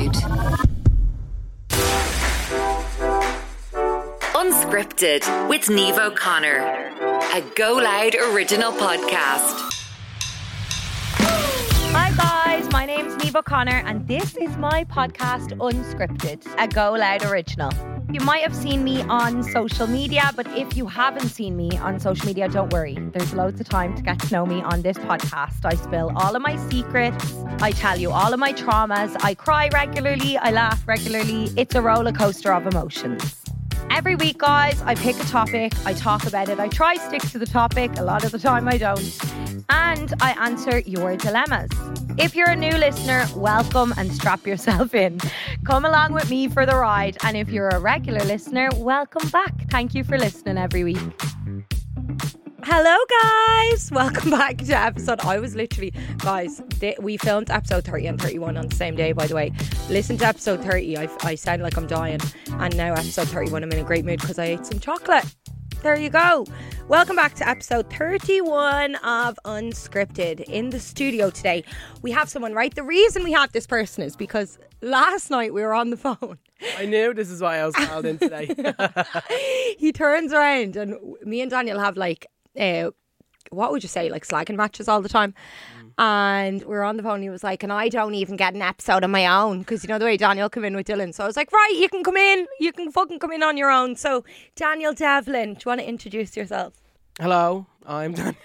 Loud. Unscripted with Niamh O'Connor, a Go Loud original podcast. Hi guys, my name's Niamh O'Connor and this is my podcast Unscripted, a Go Loud original. You might have seen me on social media, but if you haven't seen me on social media, don't worry. There's loads of time to get to know me on this podcast. I spill all of my secrets. I tell you all of my traumas. I cry regularly. I laugh regularly. It's a roller coaster of emotions. Every week, guys, I pick a topic. I talk about it. I try to stick to the topic. A lot of the time I don't. And I answer your dilemmas. If you're a new listener, welcome and strap yourself in. Come along with me for the ride. And if you're a regular listener, welcome back. Thank you for listening every week. Hello guys, welcome back to episode. I was literally, guys, we filmed episode 30 and 31 on the same day, by the way. Listen to episode 30, I sound like I'm dying. And now episode 31, I'm in a great mood because I ate some chocolate. There you go. Welcome back to episode 31 of Unscripted. In the studio today, we have someone, right? The reason we have this person is because last night we were on the phone. I knew this is why I was called in today. He turns around and me and Daniel have like, what would you say, like slagging matches all the time. And we were on the phone and he was like, and I don't even get an episode of my own because you know the way Daniel come in with Dylan. So I was like, right, you can come in. You can fucking come in on your own. So Daniel Devlin, do you want to introduce yourself? Hello, I'm Daniel.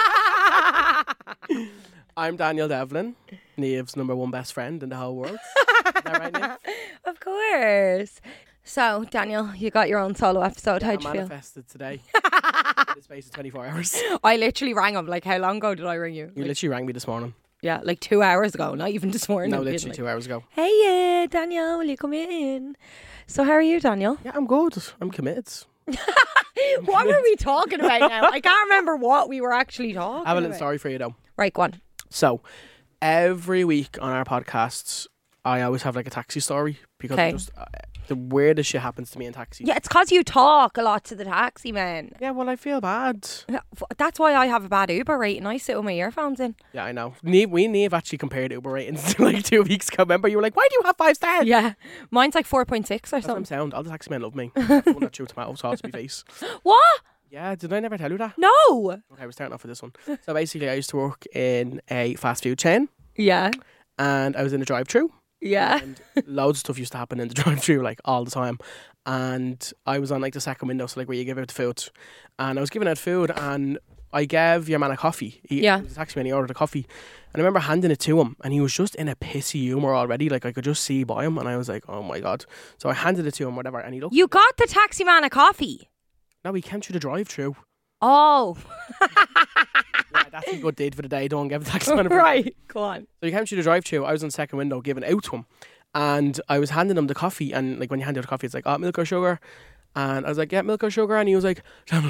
I'm Daniel Devlin, Niamh's number one best friend in the whole world. Is that right, Niamh? Of course. So Daniel, you got your own solo episode. How'd you feel? I manifested today. In the space of 24 hours. I literally rang him. Like, how long ago did I ring you? You literally rang me this morning. Yeah, like 2 hours ago. Not even this morning. No, literally 2 hours ago. Hey, Daniel, will you come in? So how are you, Daniel? Yeah, I'm good. I'm committed. What were we talking about now? I can't remember what we were actually talking about. I have a little story for you though. Right, go on. So, every week on our podcasts, I always have like a taxi story because Okay. just the weirdest shit happens to me in taxis. Yeah, it's because you talk a lot to the taxi man. Yeah, well, I feel bad. Yeah, that's why I have a bad Uber rating. I sit with my earphones in. Yeah, I know. Niamh actually compared Uber ratings like 2 weeks ago. Remember, you were like, why do you have 5 stars? Yeah, mine's like 4.6 or That's what I'm something. saying. All the taxi men love me. I want to chew tomato sauce to my face. What? Yeah, did I never tell you that? No. Okay, we're starting off with this one. So basically, I used to work in a fast food chain Yeah. and I was in a drive-thru. Yeah. And loads of stuff used to happen in the drive-thru, like all the time. And I was on like the second window, so like where you give out the food. And I was giving out food and I gave your man a coffee. He was a taxi man, he ordered a coffee. And I remember handing it to him and he was just in a pissy humour already. Like I could just see by him and I was like, oh my God. So I handed it to him, whatever, and he looked. You got the taxi man a coffee? No, he came through the drive-thru. Oh. Yeah, that's a good deed for the day. Don't give the taxi man a Right, go on. So he came through the drive-thru. I was on the second window giving it out to him. And I was handing him the coffee. And like when you hand out the coffee, it's like, oh, milk or sugar? And I was like, yeah, milk or sugar? And he was like, I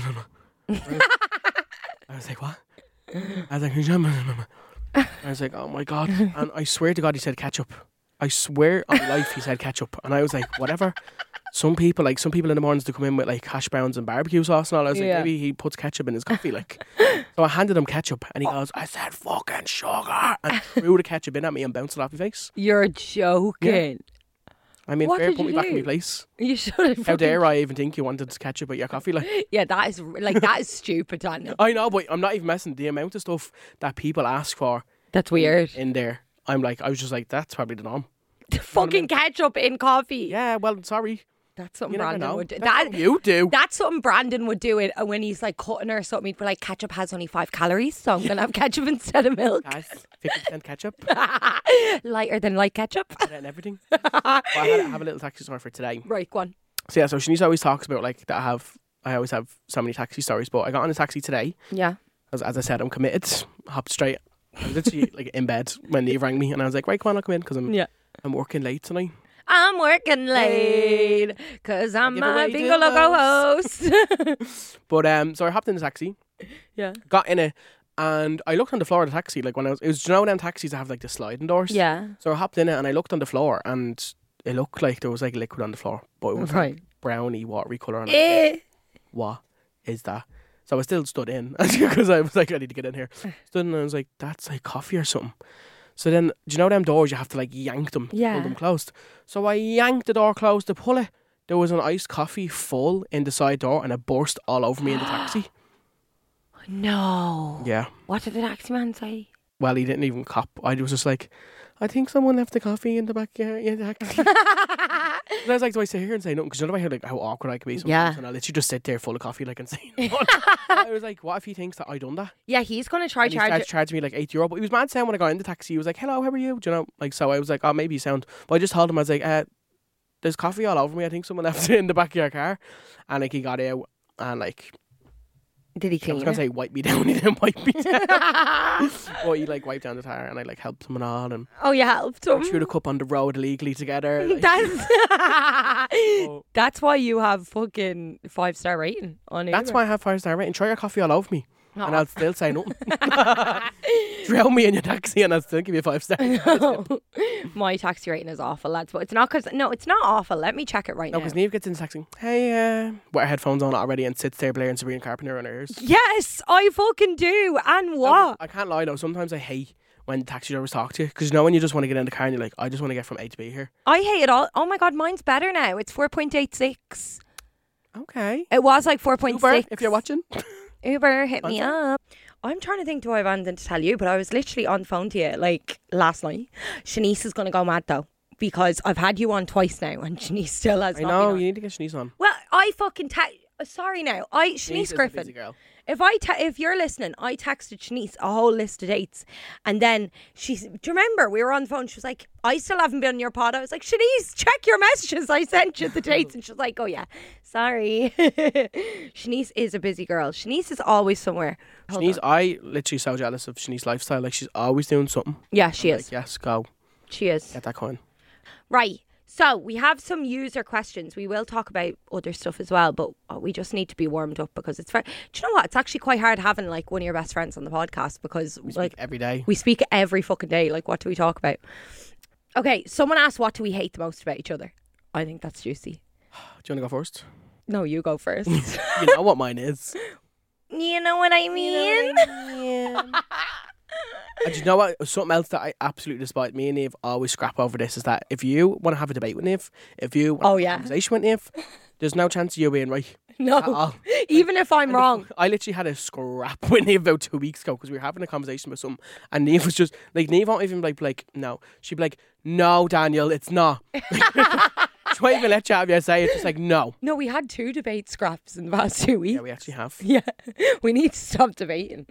was like, what? I was like, I was like, oh my God. And I swear to God, he said ketchup. I swear on life he said ketchup. And I was like, whatever. Some people in the mornings to come in with like hash browns and barbecue sauce and all. I was like, maybe he puts ketchup in his coffee. Like, so I handed him ketchup and he goes, I said fucking sugar, and threw the ketchup in at me and bounced it off my face. You're joking. I mean, What fair, did put you me back in do? my place. You should have. How dare I even think you wanted ketchup at your coffee? Like, Yeah, that is stupid, Daniel. I know, but I'm not even messing. The amount of stuff that people ask for That's weird. in there, I was just like, that's probably the norm. Fucking ketchup in coffee. Yeah, well, sorry. That's something You never Brandon know. would do. That's what you do. That's something Brandon would do it when he's like cutting or something. He'd be like, ketchup has only 5 calories, so I'm gonna have ketchup instead of milk. Guys, 50% ketchup. Lighter than light ketchup. And everything. Well, I have a little taxi story for today. Right, go on. So yeah, so Shanice always talks about like that I always have so many taxi stories, but I got on a taxi today. Yeah. As I said, I'm committed. Hopped straight. I was literally like in bed when Niamh rang me and I was like, right, come on, I'll come in because I'm working late tonight. I'm working late because I'm Give a away bingo the logo host. But so I hopped in the taxi, Yeah. got in it, and I looked on the floor of the taxi. Like when it was you know them taxis that have like the sliding doors. Yeah. So I hopped in it and I looked on the floor and it looked like there was like liquid on the floor, but it was like browny, watery colour. And I was like, what is that? So I still stood in because I was like, I need to get in here. Stood in and I was like, that's like coffee or something. So then, do you know them doors? You have to like yank them, Yeah. pull them closed. So I yanked the door closed to pull it. There was an iced coffee full in the side door, and it burst all over me in the taxi. No. Yeah. What did the taxi man say? Well, he didn't even cop. I was just like, I think someone left the coffee in the back. Yeah, taxi. And I was like, do I sit here and say nothing? Because you know I hear like how awkward I can be sometimes. Yeah. And I literally just sit there full of coffee like and say nothing. I was like, what if he thinks that I done that? Yeah, he's going to try And he charge started it. charging me like €8. But he was mad sound when I got in the taxi. He was like, hello, how are you? Do you know? Like, so I was like, oh, maybe you sound. But I just told him, I was like, there's coffee all over me. I think someone left it in the back of your car. And like he got out and like, Did he I clean was going to it? say wipe me down. He didn't wipe me down. But he like wiped down the tire and I like helped him and all. And Oh, you helped him. threw the cup on the road illegally together. Like, That's why you have fucking 5-star rating on it. that's why I have 5-star rating. Try your coffee all over me. Oh. And I'll still say nothing. Drown me in your taxi and I'll still give you 5 stars. My taxi rating is awful, lads. But it's not because it's not awful. Let me check it right No, now. because Niamh gets in the taxi. Hey, with her headphones on already and sits there blaring Sabrina Carpenter on her ears. Yes, I fucking do. And what? I can't lie though. Sometimes I hate when taxi drivers talk to you because you know when you just want to get in the car and you're like, I just want to get from A to B here. I hate it all. Oh my God, mine's better now. It's 4.86. Okay. It was like 4.6. Uber, if you're watching. Uber, hit me up. I'm trying to think, do I have anything to tell you? But I was literally on the phone to you like last night. Shanice is going to go mad though because I've had you on twice now and Shanice still has I not know, been on. you need to get Shanice on. Well, I fucking sorry now. Shanice is a Griffin. busy girl. If you're listening, I texted Shanice a whole list of dates, and then do you remember we were on the phone? She was like, "I still haven't been on your pod." I was like, "Shanice, check your messages. I sent you the dates," and she was like, "Oh yeah, sorry." Shanice is a busy girl. Shanice is always somewhere. Hold Shanice, on. I literally so jealous of Shanice's lifestyle. Like she's always doing something. Yeah, she I'm is. like, yes, go She is. get that coin. Right. So we have some user questions. We will talk about other stuff as well, but we just need to be warmed up because it's fair. Do you know what? It's actually quite hard having like one of your best friends on the podcast because We like speak every day. we speak every fucking day. Like, what do we talk about? Okay, someone asked, what do we hate the most about each other? I think that's juicy. Do you want to go first? No, you go first. You know what mine is. You know what I mean? And do you know what? Something else that I absolutely despise. Me and Niamh always scrap over this is that if you want to have a debate with Niamh, if you want to have a conversation with Niamh, there's no chance of you being right. At No, all. even if I'm wrong. I literally had a scrap with Niamh about 2 weeks ago because we were having a conversation with something and Niamh was just like, Niamh won't even like no. She'd be like, no, Daniel, it's not. She won't even let you have your say. It's just like, no. No, we had 2 debate scraps in the past 2 weeks. Yeah, we actually have. Yeah, we need to stop debating.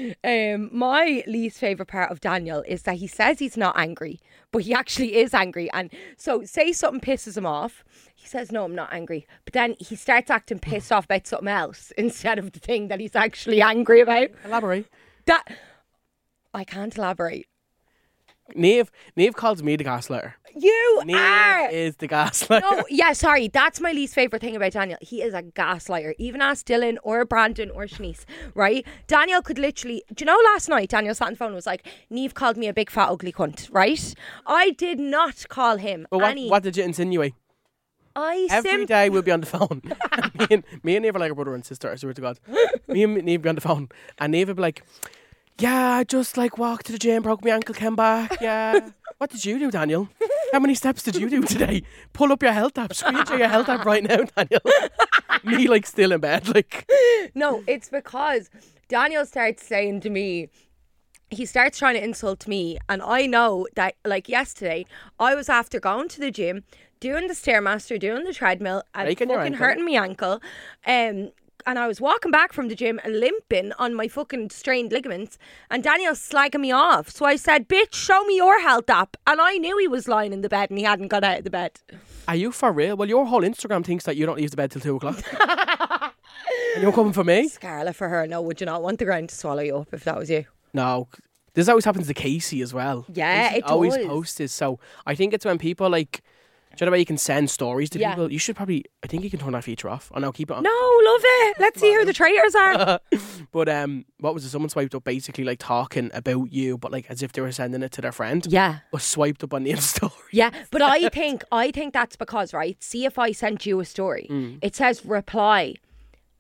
My least favourite part of Daniel is that he says he's not angry, but he actually is angry. And so say something pisses him off, he says, no, I'm not angry. But then he starts acting pissed off about something else instead of the thing that he's actually angry about. Elaborate. That I can't elaborate. Niamh calls me the gaslighter. You Niamh are. is the gaslighter. No, yeah, sorry. That's my least favourite thing about Daniel. He is a gaslighter. Even ask Dylan or Brandon or Shanice, right? Daniel could literally... Do you know last night Daniel sat on the phone and was like, Niamh called me a big fat ugly cunt, right? I did not call him But any... what did you insinuate? Every day we'll be on the phone. me and Niamh are like a brother and sister, I swear to God. Me and Niamh be on the phone and Niamh would be like, yeah, I just like walked to the gym, broke my ankle, came back, yeah. What did you do, Daniel? How many steps did you do today? Pull up your health app. Screenshot your health app right now, Daniel. Me like still in bed, like. No, it's because Daniel starts saying to me, he starts trying to insult me, and I know that, like yesterday, I was after going to the gym, doing the Stairmaster, doing the treadmill, and Breaking your fucking ankle. hurting my ankle, and I was walking back from the gym and limping on my fucking strained ligaments, and Daniel's slagging me off. So I said, bitch, show me your health app. And I knew he was lying in the bed and he hadn't got out of the bed. Are you for real? Well, your whole Instagram thinks that you don't leave the bed till 2 o'clock. And you're coming for me? Scarlet for her. No, would you not want the ground to swallow you up if that was you? No. This always happens to Casey as well. Yeah, Casey it always does. posts this. So I think it's when people like, do you know the way you can send stories to Yeah. people? You should probably, I think you can turn that feature off. Oh no, keep it on. No, love it. Let's see who the traitors are. But what was it? Someone swiped up basically like talking about you, but like as if they were sending it to their friend. Yeah. But swiped up on the story. Yeah, but I think that's because, right, see if I sent you a story, it says reply.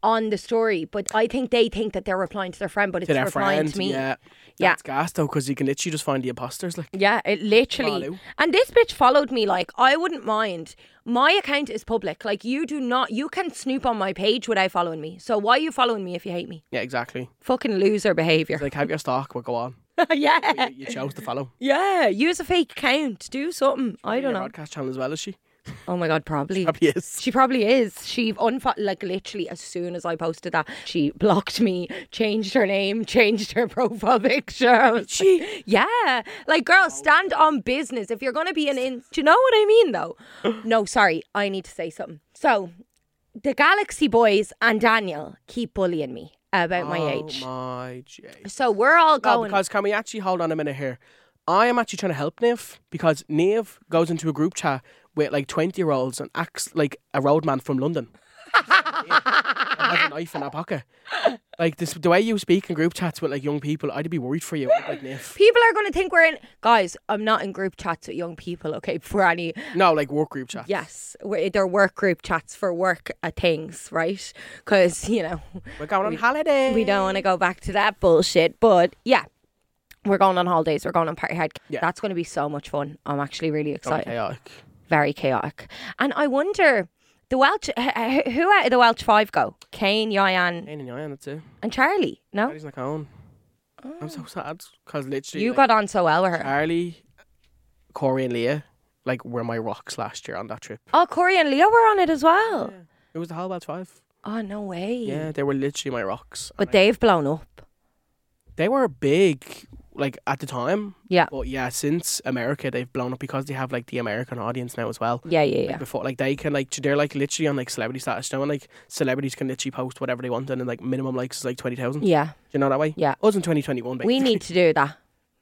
on the story, but I think they think that they're replying to their friend, but it's To their replying friend, to me. yeah. Yeah. That's gas though, because you can literally just find the imposters. Like, Yeah, it literally. Follow. And this bitch followed me. Like, I wouldn't mind. My account is public. Like, you can snoop on my page without following me. So why are you following me if you hate me? yeah, exactly. Fucking loser behaviour. It's like, have your stock, but go on. Yeah. You chose to follow. Yeah. Use a fake account. Do something. I don't Your know. broadcast channel as well, is she? Oh my God, probably. Probably is. She probably is. She like literally as soon as I posted that, she blocked me, changed her name, changed her profile picture. I was She? like, yeah. Like, girl, stand on business. If you're going to be do you know what I mean though? No, sorry. I need to say something. So, the Galaxy Boys and Daniel keep bullying me about my age. Oh my J. So we're all No, going. because can we actually hold on a minute here? I am actually trying to help Niamh, because Niamh goes into a group chat with like 20-year-olds and acts like a roadman from London. And has a knife in her pocket. Like, the way you speak in group chats with like young people, I'd be worried for you. Like Niamh. People are going to think we're in. Guys, I'm not in group chats with young people, okay? For any. No, like work group chats. Yes, they're work group chats for work things, right? Because, We're going on holiday. we don't want to go back to that bullshit. But yeah, we're going on holidays. We're going on party hard. Yeah. That's going to be so much fun. I'm actually really excited. Chaotic. Very chaotic. And I wonder, the Welsh, who out of the Welsh 5 go? Kane, Yayan, Ain't in your that's it. and Charlie? No? Charlie's not going. I'm so sad, because literally You like, got on so well with her. Charlie, Corey and Leah like were my rocks last year on that trip. Oh, Corey and Leo were on it as well. Yeah. It was the whole Welsh 5. Oh, no way. Yeah, they were literally my rocks. But And they've blown up. they were big, like, at the time. Yeah. But yeah, since America, they've blown up because they have like the American audience now as well. Yeah. Like before, like they can like they're like literally on like celebrity status now, and like celebrities can literally post whatever they want, and then like minimum likes is like 20,000. Yeah. Do you know that way? Yeah. Us in 2021, basically. We need to do that.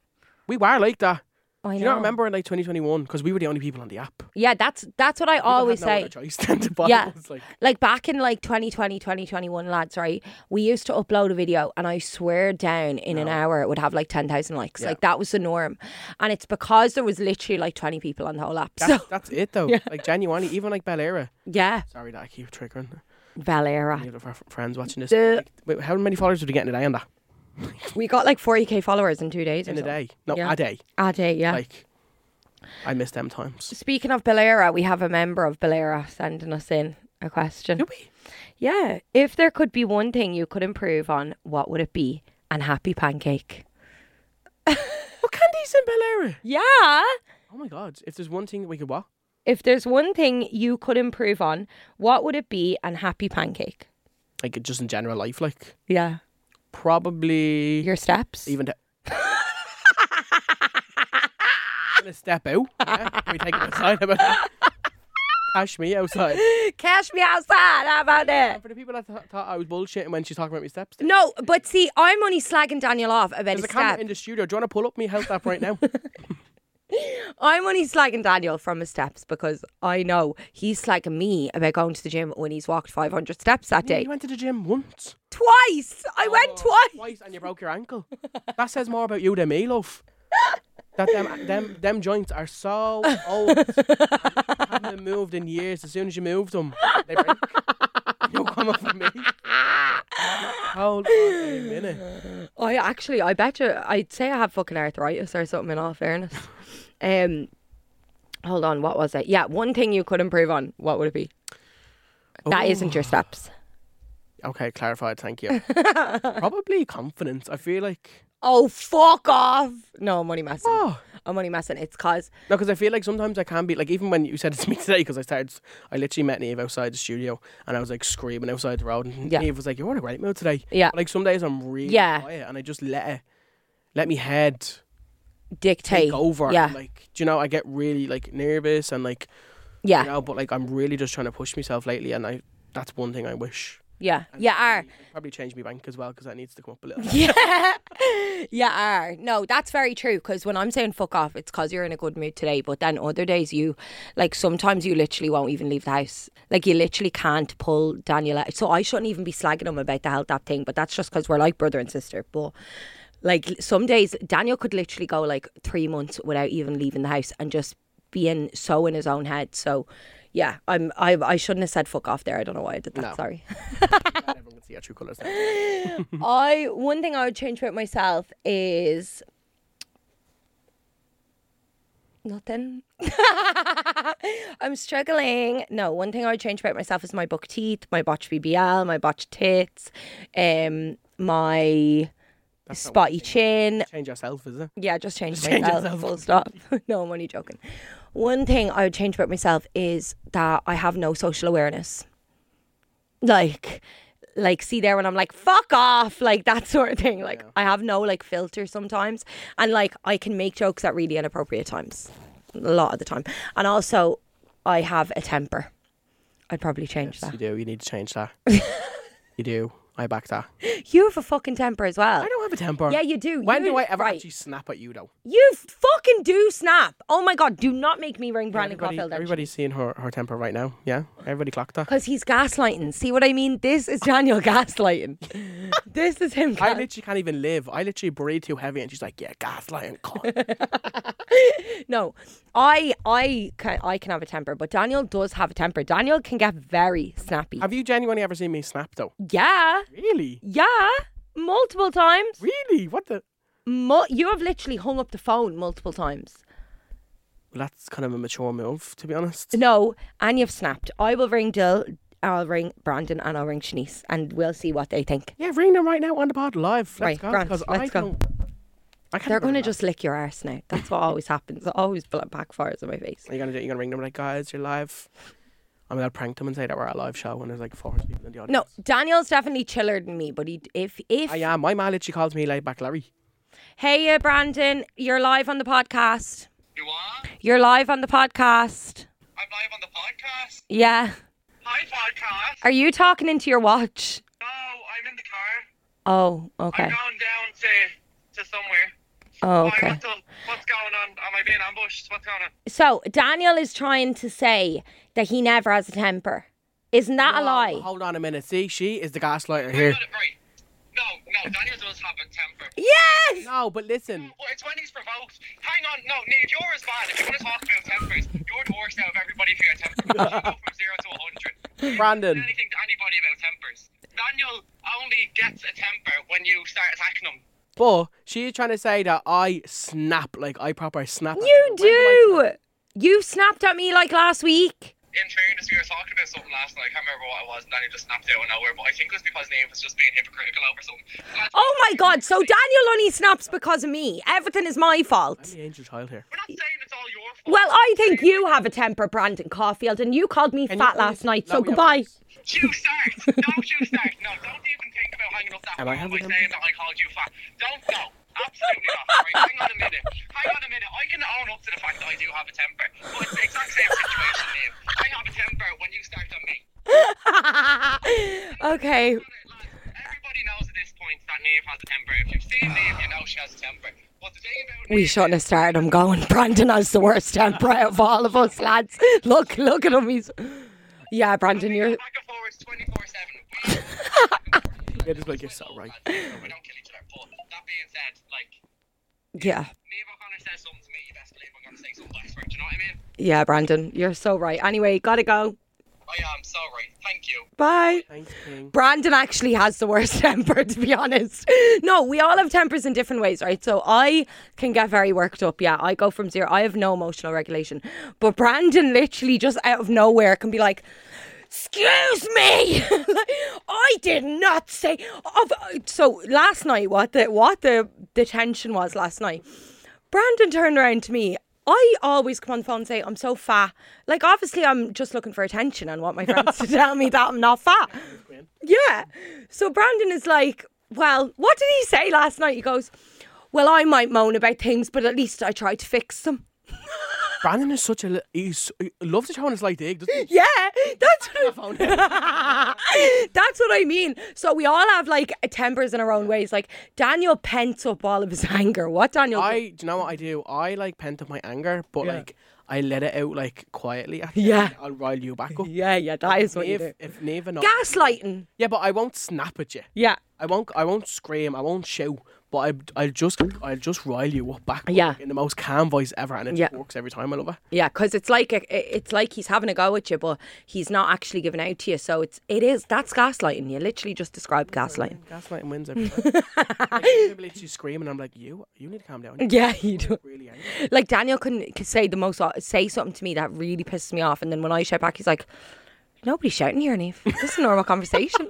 We were like that. I Do you know. not remember in like 2021? Because we were the only people on the app. Yeah, that's what I always People had no say. other choice than to buy Yeah. us, like, Like back in like 2020, 2021, lads, right? We used to upload a video and I swear down in an hour it would have like 10,000 likes. Yeah. Like that was the norm. And it's because there was literally like 20 people on the whole app. that's it though. Like genuinely, even like Bel-Era. Yeah. Sorry that I keep triggering. Valera. Any of our friends watching this. The- Like, wait, how many followers did we get in a day on that? We got like 40k followers in 2 days. In or a so. day? No, Yeah. a day. A day, yeah. Like, I miss them times. Speaking of Valera, we have a member of Valera sending us in a question. Do we? Yeah. If there could be one thing you could improve on, what would it be? And happy pancake. What candies in Bel-Era? Yeah. Oh my god! If there's one thing that we could what? If there's one thing you could improve on, what would it be? And happy pancake. Like just in general life, like Yeah. probably Your steps. even. Gonna step out. Yeah, we take it outside about that. Cash me outside. Cash me outside. How about that? For the people that thought I was bullshitting when she's talking about my steps, No, but see, I'm only slagging Daniel off about there's his a camera step. in the studio. Do you want to pull up me health app right now? I'm only slagging Daniel from his steps because I know he's slagging me about going to the gym when he's walked 500 steps that day. You went to the gym once. Twice! I went twice! Twice, and you broke your ankle. That says more about you than me, love. That them joints are so old. Haven't been moved in years. As soon as you move them, they break. You come up with me. Hold on a minute. I bet you, I'd say I have fucking arthritis or something in all fairness. Hold on, what was it? Yeah, one thing you could improve on, what would it be? That isn't your steps. Okay, clarified. Thank you. Probably confidence. I feel like. Oh, fuck off. No, I'm only messing. Oh. I'm only messing. It's cause No, because I feel like sometimes I can be like, even when you said it to me today, because I literally met Niamh outside the studio and I was like screaming outside the road, and Yeah. Niamh was like, "You're in a great mood today." Yeah. But, like some days I'm really Yeah. quiet and I just let me head dictate. take over. Yeah. And, like, do you know, I get really like nervous and like, Yeah. you know, but like I'm really just trying to push myself lately, and that's one thing I wish. Yeah. Yeah, Probably change my bank as well, because that needs to come up a little. Yeah. Yeah, no, that's very true. Because when I'm saying fuck off, it's because you're in a good mood today. But then other days sometimes you literally won't even leave the house. Like you literally can't pull Daniel out. So I shouldn't even be slagging him about the health app thing. But that's just because we're like brother and sister. But like some days Daniel could literally go like 3 months without even leaving the house and just being so in his own head. So yeah, I shouldn't have said fuck off there. I don't know why I did that. No. Sorry. Everyone can can see our true colours now. One thing I would change about myself is nothing. I'm struggling. No, one thing I would change about myself is my buck teeth, my botched BBL, my botched tits, my spotty chin. Change yourself, is it? Yeah, just change Change myself. yourself. Full stop. No, I'm only joking. One thing I would change about myself is that I have no social awareness. Like see there when I'm like, fuck off, like that sort of thing. Like I have no like filter sometimes, and like I can make jokes at really inappropriate times a lot of the time. And also I have a temper. I'd probably change that. You do. You need to change that. You do. I back that. You have a fucking temper as well. I don't have a temper. Yeah, you do. When You- do I ever right. actually snap at you, though? You fucking do snap. Oh my God, do not make me ring Brandon Caulfield. Everybody's seeing her temper right now. Yeah? Everybody clocked that. Because he's gaslighting. See what I mean? This is Daniel gaslighting. This is him I literally can't even live. I literally breathe too heavy and she's like, yeah, gaslighting. No, I can have a temper, but Daniel does have a temper. Daniel can get very snappy. Have you genuinely ever seen me snap, though? Yeah. Really? Yeah. Multiple times. Really? What the? You have literally hung up the phone multiple times. Well, that's kind of a mature move, to be honest. No, and you've snapped. I will ring Dill, I'll ring Brandon, and I'll ring Shanice, and we'll see what they think. Yeah, ring them right now on the pod live. Let's Right, go. grand, Because let's I go. don't. I can't They're going to remember. just lick your arse now. That's what always happens. It always backfires on my face. Are you gonna ring them like, guys, you're live? I mean, I'll prank them and say that we're at a live show and there's like 400 people in the audience. No, Daniel's definitely chiller than me, but if I am. My man literally calls me laid back Larry. Hey, Brandon, you're live on the podcast. You are? You're live on the podcast. I'm live on the podcast. Yeah. Hi, podcast. Are you talking into your watch? No, I'm in the car. Oh, okay. I'm going down to somewhere. Oh, Why, okay. what's going on? Am I being ambushed? What's going on? So, Daniel is trying to say that he never has a temper. Isn't that a No, lie? Hold on a minute. See, she is the gaslighter here. Right. No, Daniel does have a temper. Yes! No, but listen. Well, it's when he's provoked. Hang on, no, Neve, you're as bad. If you want to talk about tempers, you're the worst out of everybody for your temper. You go from 0 to 100. Brandon. Anything to anybody about tempers. Daniel only gets a temper when you start attacking him. But she's trying to say that I snap, like I proper snap. at You her. When do I snap? do! You snapped at me like last week. In fairness, we were talking about something last night. I can't remember what it was, and Daniel just snapped out of nowhere. But I think it was because Neve was just being hypocritical over something. Oh my God, so Daniel only snaps because of me. Everything is my fault. I'm the angel child here. We're not saying it's all your fault. Well, I think you have a temper, Brandon Caulfield, and you called me Can you fat please last night, let so me have goodbye. this? You start. Don't you start. No, don't even think about hanging up that Am I phone having by a saying that I called you fat. Don't go. Absolutely not. Right, hang on a minute. I can own up to the fact that I do have a temper. But it's the exact same situation, Neve. I have a temper when you start on me. Okay. Everybody knows at this point that Neve has a temper. If you've seen Neve, you know she has a temper. But the thing about We Neve shouldn't have started him going. Brandon has the worst temper out of all of us, lads. Look at him. He's. Yeah, Brandon, we you're. go back and forwards 24/7. Yeah, just like you're so right. We don't kill each other. But that being said, like, Yeah. Neve O'Connor says something to me, you best believe I'm going to say something back for it. Do you know what I mean? Yeah, Brandon, you're so right. Anyway, gotta go. I am so right. Thank you. Bye. Thanks, King. Brandon actually has the worst temper, to be honest. No, we all have tempers in different ways, right? So I can get very worked up. Yeah, I go from 0. I have no emotional regulation. But Brandon literally just out of nowhere can be like, excuse me, I did not say. So last night, what the tension was last night, Brandon turned around to me. I always come on the phone and say, I'm so fat. Like, obviously, I'm just looking for attention and want my friends to tell me that I'm not fat. Yeah. So Brandon is like, well, what did he say last night? He goes, well, I might moan about things, but at least I try to fix them. Brandon is such a. He loves to show on his light dig, doesn't he? Yeah, that's what that's what I mean. So we all have like tempers in our own ways. Like Daniel pents up all of his anger. What Daniel? Do you know what I do? I like pent up my anger, but like I let it out like quietly. Yeah. I'll rile you back up. Yeah, that is what you do. If Neva not Gaslighting. yeah, but I won't snap at you. Yeah. I won't scream. I won't shout. but I'll just rile you up back. Yeah. In the most calm voice ever, and it Yeah. just works every time. I love it. Yeah, because it's like he's having a go at you, but he's not actually giving out to you. So that's gaslighting. You literally just described gaslighting. Gaslighting wins every time. Like, people literally screaming. I'm like, you need to calm down. Yeah, you do. Really angry. Like Daniel could say something to me that really pisses me off, and then when I shout back, he's like, "Nobody's shouting here, Niamh. This is a normal conversation."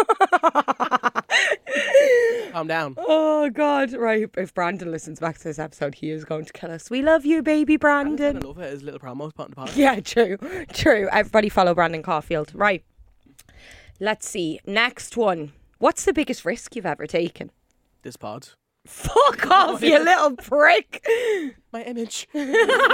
Calm down. Oh God! Right, if Brandon listens back to this episode, he is going to kill us. We love you, baby I Brandon. love it. His little promos put in the pod. Yeah, true. Everybody follow Brandon Caulfield. Right. Let's see. Next one. What's the biggest risk you've ever taken? This pod. Fuck off, you little prick. My image. Biggest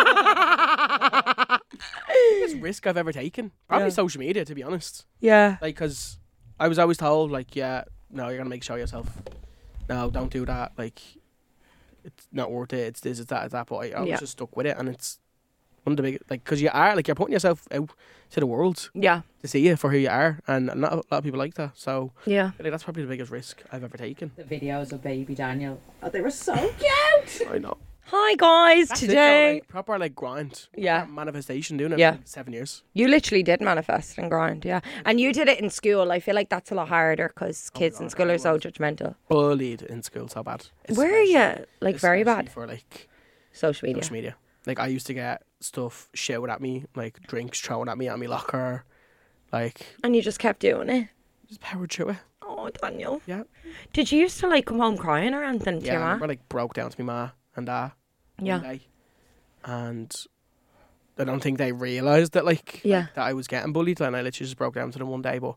risk I've ever taken. Probably social media, to be honest. Yeah. Like, because I was always told, like, yeah, no, you're going to make a show of yourself. No, don't do that. Like, it's not worth it. It's this, it's that, it's that. But I was just stuck with it. And it's one of the big, like, because you're putting yourself out to the world Yeah. to see you for who you are. And not a lot of people like that. So, Yeah. I think that's probably the biggest risk I've ever taken. The videos of baby Daniel. Oh, they were so cute. I know. Hi guys. That's it, Today though, like, proper, like, grind. Yeah. Manifestation, doing it Yeah. for like 7 years. you literally did manifest and grind, yeah. And you did it in school. I feel like that's a lot harder because kids in God, school I are so was. judgmental. Bullied in school so bad. Where are you? Like very Especially bad. for, like, Social media. social media. Like, I used to get stuff shouted at me, like drinks thrown at me my locker. Like, And you just kept doing it. just powered through it. Oh, Daniel. Yeah. Did you used to like come home crying or anything to Yeah, your I ma? remember, like, broke down to my ma and dad Yeah. one day. And I don't think they realised that, like, Yeah. that I was getting bullied. And I literally just broke down to them one day. But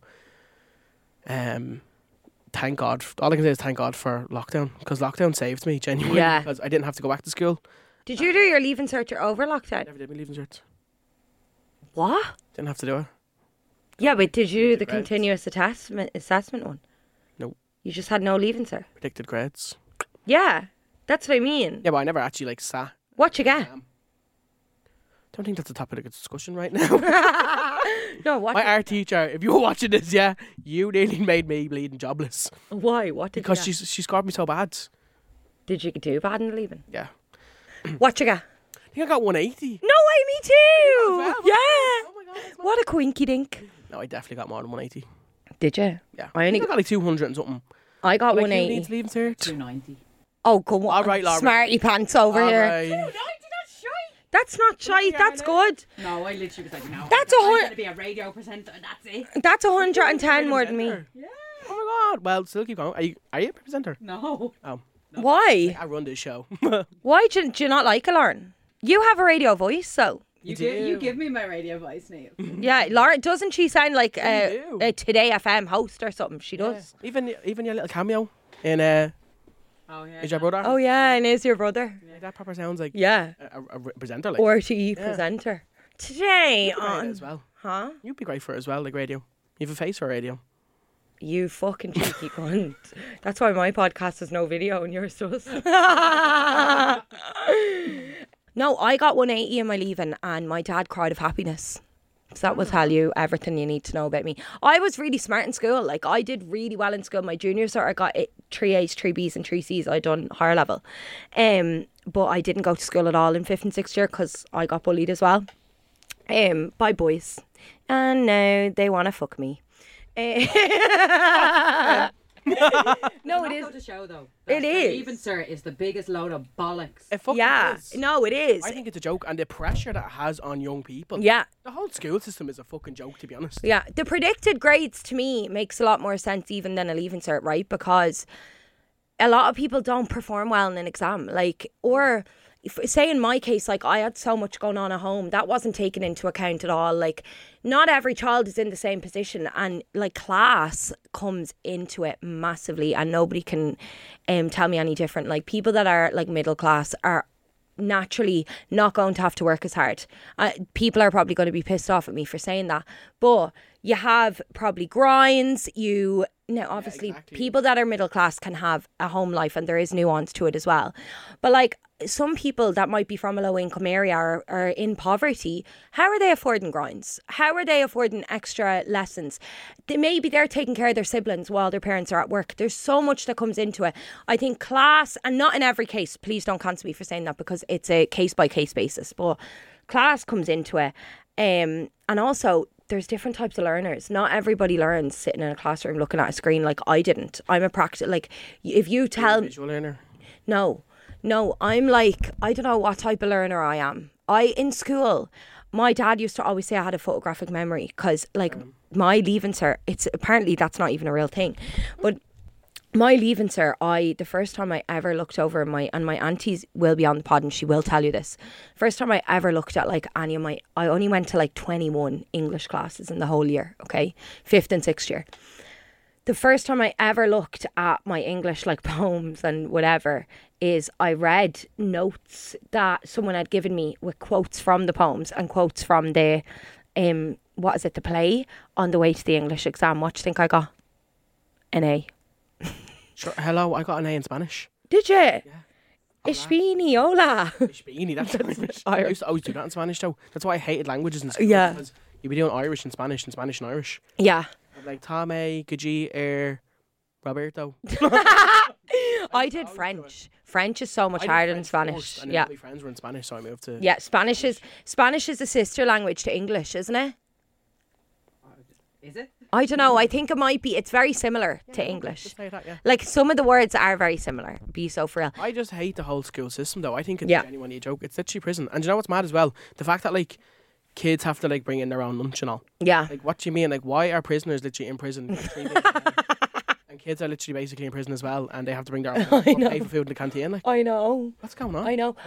thank God. All I can say is thank God for lockdown. Because lockdown saved me, genuinely. Yeah. Because I didn't have to go back to school. Did you do your leaving cert over lockdown? Never did my leaving cert. What? Didn't have to do it. Yeah, but did you do the Grades. continuous assessment one? No. You just had no leaving cert? Predicted grades. Yeah, that's what I mean. Yeah, but I never actually, like, sat. What you get? Don't think that's a topic of discussion right now. No, what? My art teacher, if you were watching this, yeah, you nearly made me bleeding jobless. Why? What did Because you get? she scored me so bad. Did you do bad in the leaving? Yeah. What you get? I think I got 180. No way, me too! well? Yeah! Oh my God. that's mad. What a quinky dink. No, I definitely got more than 180. Did you? Yeah. I only think I got like 200 and something. I got Like, 180. you need to leave cert. 290. Oh, come on. All right, Laura. Smarty pants over All here. right. That's not shite, that's good. No, I literally was like, no. That's a I'm hun- going to be a radio presenter and that's it. That's 110 more than me. Yeah. Oh my God. Well, still keep going. Are you a presenter? No. Oh. Why? I run this show. Why do you not like it, Lauren? You have a radio voice, so. You do. give me my radio voice, Neil. Yeah, Lauren, doesn't she sound like do. a Today FM host or something? She does. Even your little cameo in Oh, yeah. Is Your Brother? Oh, yeah, and is your brother. Like, that proper sounds like Yeah. a presenter. Like. RTE presenter. Today You'd be great on. as well. Huh? You'd be great for it as well, like radio. You have a face for radio. You fucking cheeky cunt. That's why my podcast has no video and yours does. No, I got 180 in my leaving and my dad cried of happiness. So that will tell you everything you need to know about me. I was really smart in school. Like, I did really well in school. My junior year, I got 3 A's, 3 B's and 3 C's. I'd done higher level. But I didn't go to school at all in 5th and 6th year because I got bullied as well. By boys. And now they want to fuck me. No, it is. To show though. It is. Even sir is the biggest load of bollocks. It fucking Yeah. is. No, it is. I think it's a joke, and the pressure that it has on young people. Yeah. The whole school system is a fucking joke, to be honest. Yeah. The predicted grades to me makes a lot more sense even than a leaving cert, right? Because a lot of people don't perform well in an exam. Like, or say in my case, like I had so much going on at home that wasn't taken into account at all. Like, not every child is in the same position, and like class comes into it massively, and nobody can tell me any different. Like, people that are like middle class are naturally not going to have to work as hard. People are probably going to be pissed off at me for saying that, but You have probably grinds. Now, obviously, exactly. people that are middle class can have a home life and there is nuance to it as well. But like some people that might be from a low income area or are in poverty, how are they affording grinds? How are they affording extra lessons? Maybe they're taking care of their siblings while their parents are at work. There's so much that comes into it. I think class, and not in every case, please don't cancel me for saying that because it's a case by case basis, but class comes into it. And also, there's different types of learners. Not everybody learns sitting in a classroom looking at a screen like I didn't. I'm a practice, like, if you tell me... Visual learner. No, I'm like, I don't know what type of learner I am. In school, my dad used to always say I had a photographic memory because, like, my Leaving Cert, apparently that's not even a real thing. But my Leaving Cert, the first time I ever looked over and my aunties will be on the pod and she will tell you this. First time I ever looked at like any of I only went to like 21 English classes in the whole year, okay? 5th and 6th year. The first time I ever looked at my English like poems and whatever is I read notes that someone had given me with quotes from the poems and quotes from the, the play on the way to the English exam. What do you think I got? An A. Sure. Hello, I got an A in Spanish. Did you? Yeah. Ishbini, hola. Ishbini, that's Spanish. I used to always do that in Spanish though. That's why I hated languages in school. Yeah. Because you'd be doing Irish and Spanish and Irish. Yeah. I'm like, Tame, Gaji, Roberto. I did French. French is so much harder than Spanish. And yeah. all my friends were in Spanish, so I moved to... Yeah, Spanish is a sister language to English, isn't it? Is it? I don't know. I think it might be. It's very similar to English. Just say that, yeah. Like some of the words are very similar. Be so for real. I just hate the whole school system though. I think it's Yeah. genuinely a joke. It's literally prison. And you know what's mad as well? The fact that like kids have to like bring in their own lunch and all. Yeah. Like what do you mean? Like why are prisoners literally in prison 3 days a day? And kids are literally basically in prison as well and they have to bring their own pay for food in the canteen. Like I know. what's going on? I know.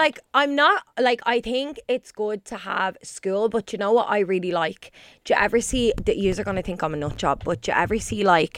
I think it's good to have school, but you know what I really like? Do you ever see, that yous are going to think I'm a nut job, but do you ever see like,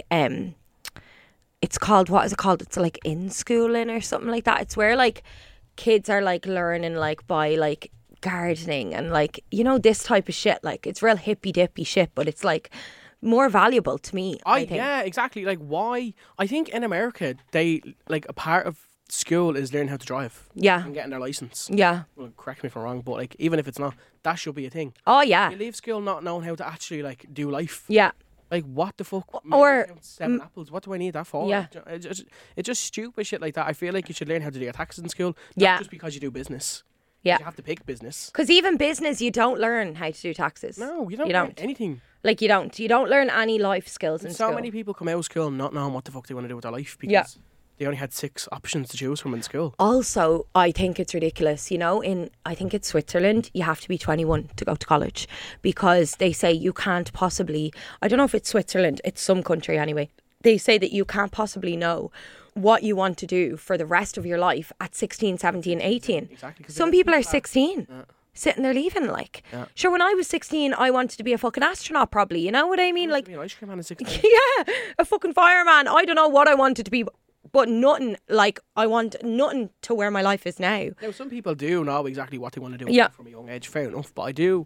it's called, what is it called? It's like in schooling or something like that. It's where like kids are like learning like by like gardening and like, you know, this type of shit. Like it's real hippy dippy shit, but it's like more valuable to me, I think. Yeah, exactly. Like why? I think in America, they like a part of school is learning how to drive. Yeah. And getting their license. Yeah. Well, correct me if I'm wrong, but like even if it's not, that should be a thing. Oh, yeah. You leave school not knowing how to actually like do life. Yeah. Like what the fuck? Or- 7 apples. What do I need that for? Yeah. It's just stupid shit like that. I feel like you should learn how to do your taxes in school. Not Yeah. just because you do business. Yeah. You have to pick business. Because even business, you don't learn how to do taxes. No, you don't You learn don't. anything. Like you don't learn any life skills in So school. many people come out of school not knowing what the fuck they want to do with their life because Yeah. they only had 6 options to choose from in school. Also, I think it's ridiculous, you know, I think it's Switzerland, you have to be 21 to go to college because they say you can't possibly, I don't know if it's Switzerland, it's some country anyway, they say that you can't possibly know what you want to do for the rest of your life at 16, 17, 18. Exactly. 'cause Some there people are that- 16. Sitting there leaving, like. Yeah. Sure, when I was 16, I wanted to be a fucking astronaut, probably. You know what I mean? Like, I mean, ice cream man at 16. yeah, a fucking fireman. I don't know what I wanted to be, but nothing, like, I want nothing to where my life is now. Now, some people do know exactly what they want to do Yeah. from a young age. Fair enough, but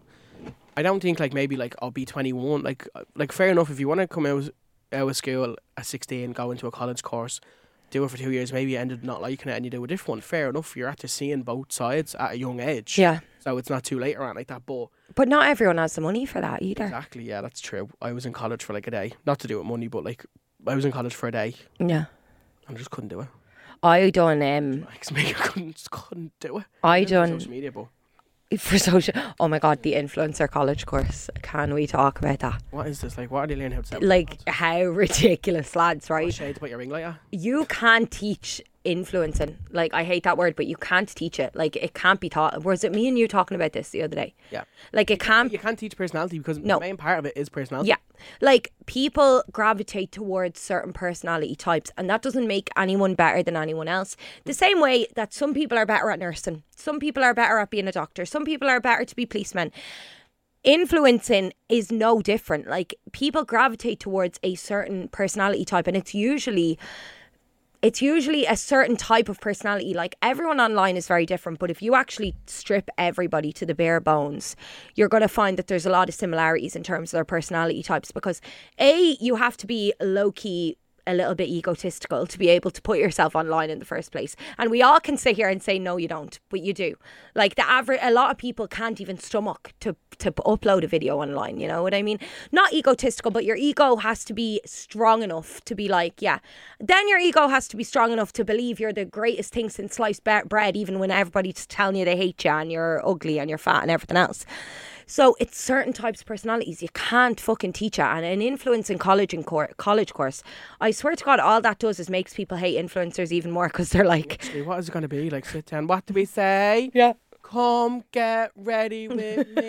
I don't think like maybe like I'll be 21. Like fair enough if you want to come out of school at 16, go into a college course, do it for 2 years. Maybe you ended not liking it and you do a different one. Fair enough. You're after seeing both sides at a young age. Yeah. So it's not too late or anything like that. But not everyone has the money for that either. exactly, yeah, that's true. I was in college for like a day, not to do with money, but like I was in college for a day Yeah. and I just couldn't do it. I done, Like me, I just couldn't do it. I did it for done, social media, but for social, oh my God, the influencer college course. Can we talk about that? what is this? Like, what are they learning how to say? Like, how ridiculous, lads, right? Shade to put your ring lighter. You can't teach influencing. Like, I hate that word, but you can't teach it. Like, it can't be taught. Was it me and you talking about this the other day? Yeah. Like, it can't. You can't teach personality because No. the main part of it is personality. Yeah. Like, people gravitate towards certain personality types, and that doesn't make anyone better than anyone else. The same way that some people are better at nursing, some people are better at being a doctor, some people are better to be policemen. Influencing is no different. Like, people gravitate towards a certain personality type, and it's usually it's usually a certain type of personality. Like everyone online is very different, but if you actually strip everybody to the bare bones, you're going to find that there's a lot of similarities in terms of their personality types, because you have to be low-key a little bit egotistical to be able to put yourself online in the first place. And we all can sit here and say, no, you don't, but you do. Like a lot of people can't even stomach to upload a video online, you know what I mean? Not egotistical, but your ego has to be strong enough to be like, yeah. Then your ego has to be strong enough to believe you're the greatest thing since sliced bread, even when everybody's telling you they hate you and you're ugly and you're fat and everything else. So it's certain types of personalities you can't fucking teach it. And an influence in college course, I swear to God, all that does is makes people hate influencers even more, because they're like, Actually, what is it going to be? Like, sit down. What do we say? yeah. Come get ready with me.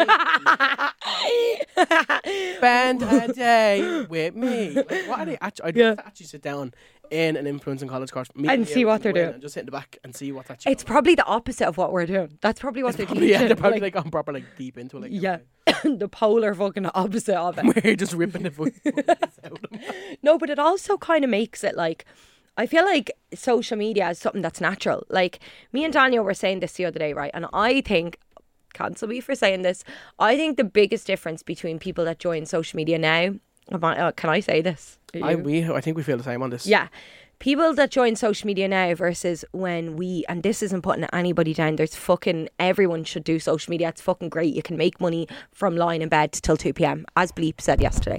Spend a day with me. Like, what are they actually? I'd love to actually sit down in an influence in college course and see what they're doing. And just sit in the back and see what's actually. It's probably the opposite of what we're doing. That's probably what they're teaching. Yeah, they're probably like on proper, like deep into it. Like, yeah. The polar fucking opposite of it. We're just ripping the voice out of them. No, but it also kind of makes it like, I feel like social media is something that's natural. Like, me and Daniel were saying this the other day, right? And I think, cancel me for saying this, I think the biggest difference between people that join social media now, can I say this? I think we feel the same on this. Yeah. People that join social media now versus when and this isn't putting anybody down, there's fucking, everyone should do social media. It's fucking great. You can make money from lying in bed till 2 p.m, as Bleep said yesterday.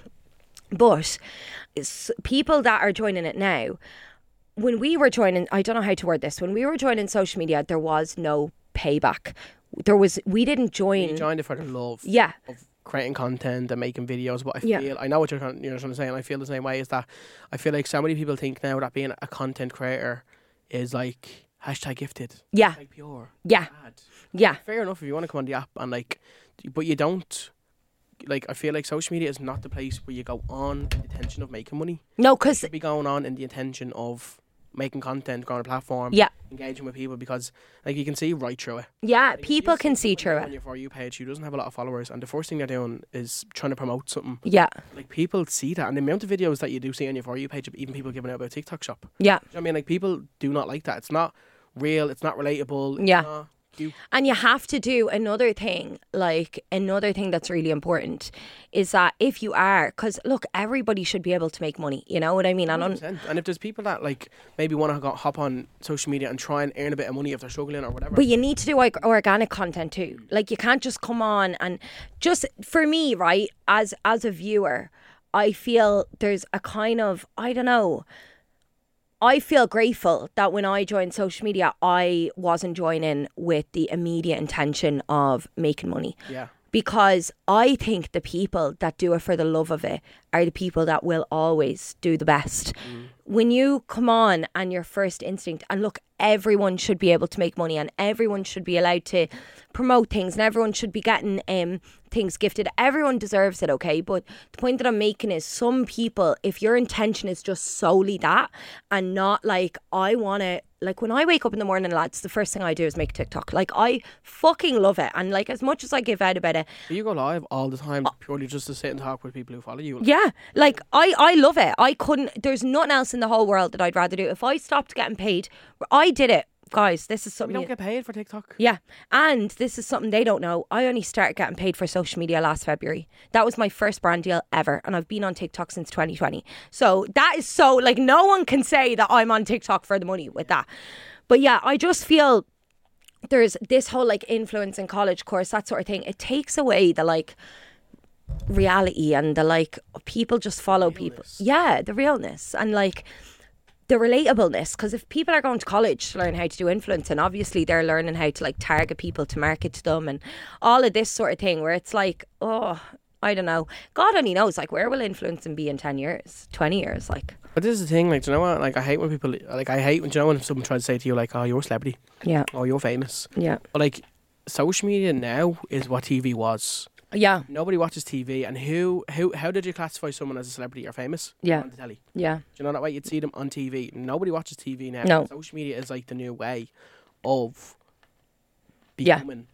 But people that are joining it now, when we were joining, I don't know how to word this, when we were joining social media, there was no payback. We didn't join. You joined it for the love. Yeah. Of creating content and making videos. But I know what you're trying to say, and I feel the same way. Is that I feel like so many people think now that being a content creator is like #gifted. Yeah. Like pure. Yeah. Bad. Yeah. Fair enough if you want to come on the app and like, but you don't. Like, I feel like social media is not the place where you go on with the intention of making money. No, because you should be going on in the intention of making content, going on a platform, engaging with people, because like you can see right through it. Yeah, like, people can see through it. On your For You page, who doesn't have a lot of followers, and the first thing they're doing is trying to promote something. Yeah. Like, people see that, and the amount of videos that you do see on your For You page, even people giving out about TikTok shop. Yeah. You know what I mean? Like, people do not like that. It's not real. It's not relatable. It's not cute. And you have to do another thing that's really important is that if you are, because look, everybody should be able to make money, you know what I mean? And if there's people that like maybe want to hop on social media and try and earn a bit of money if they're struggling or whatever, but you need to do like organic content too. Like, you can't just come on and just, for me, right, as a viewer, I feel there's a kind of, I don't know, I feel grateful that when I joined social media, I wasn't joining with the immediate intention of making money. Yeah. Because I think the people that do it for the love of it are the people that will always do the best. When you come on and your first instinct, and look, everyone should be able to make money and everyone should be allowed to promote things and everyone should be getting things gifted. Everyone deserves it, okay? But the point that I'm making is, some people, if your intention is just solely that and not like, I want to, like, when I wake up in the morning, lads, the first thing I do is make TikTok. Like, I fucking love it. And like, as much as I give out about it, you go live all the time purely just to sit and talk with people who follow you. Yeah, like I love it. There's nothing else in the whole world that I'd rather do. If I stopped getting paid, I did it. Guys, this is something... We don't get paid for TikTok. Yeah, and this is something they don't know. I only started getting paid for social media last February. That was my first brand deal ever, and I've been on TikTok since 2020. So that is so... Like, no one can say that I'm on TikTok for the money with that. But yeah, I just feel there's this whole, like, influence in college course, that sort of thing. It takes away the, like, reality and the, like, people just follow people. Yeah, the realness. And, like... the relatableness, because if people are going to college to learn how to do influencing, obviously they're learning how to like target people to market to them and all of this sort of thing, where it's like, oh, I don't know, God only knows, like, where will influencing be in 10 years, 20 years, like. But this is the thing, like, do you know what, like, I hate when people, like, when, you know, when someone tries to say to you, like, oh, you're a celebrity, oh, you're famous, but like, social media now is what TV was. Yeah. Nobody watches TV, and how did you classify someone as a celebrity or famous? On the telly. Yeah. Do you know that way? You'd see them on TV. Nobody watches TV now. No. Social media is like the new way of becoming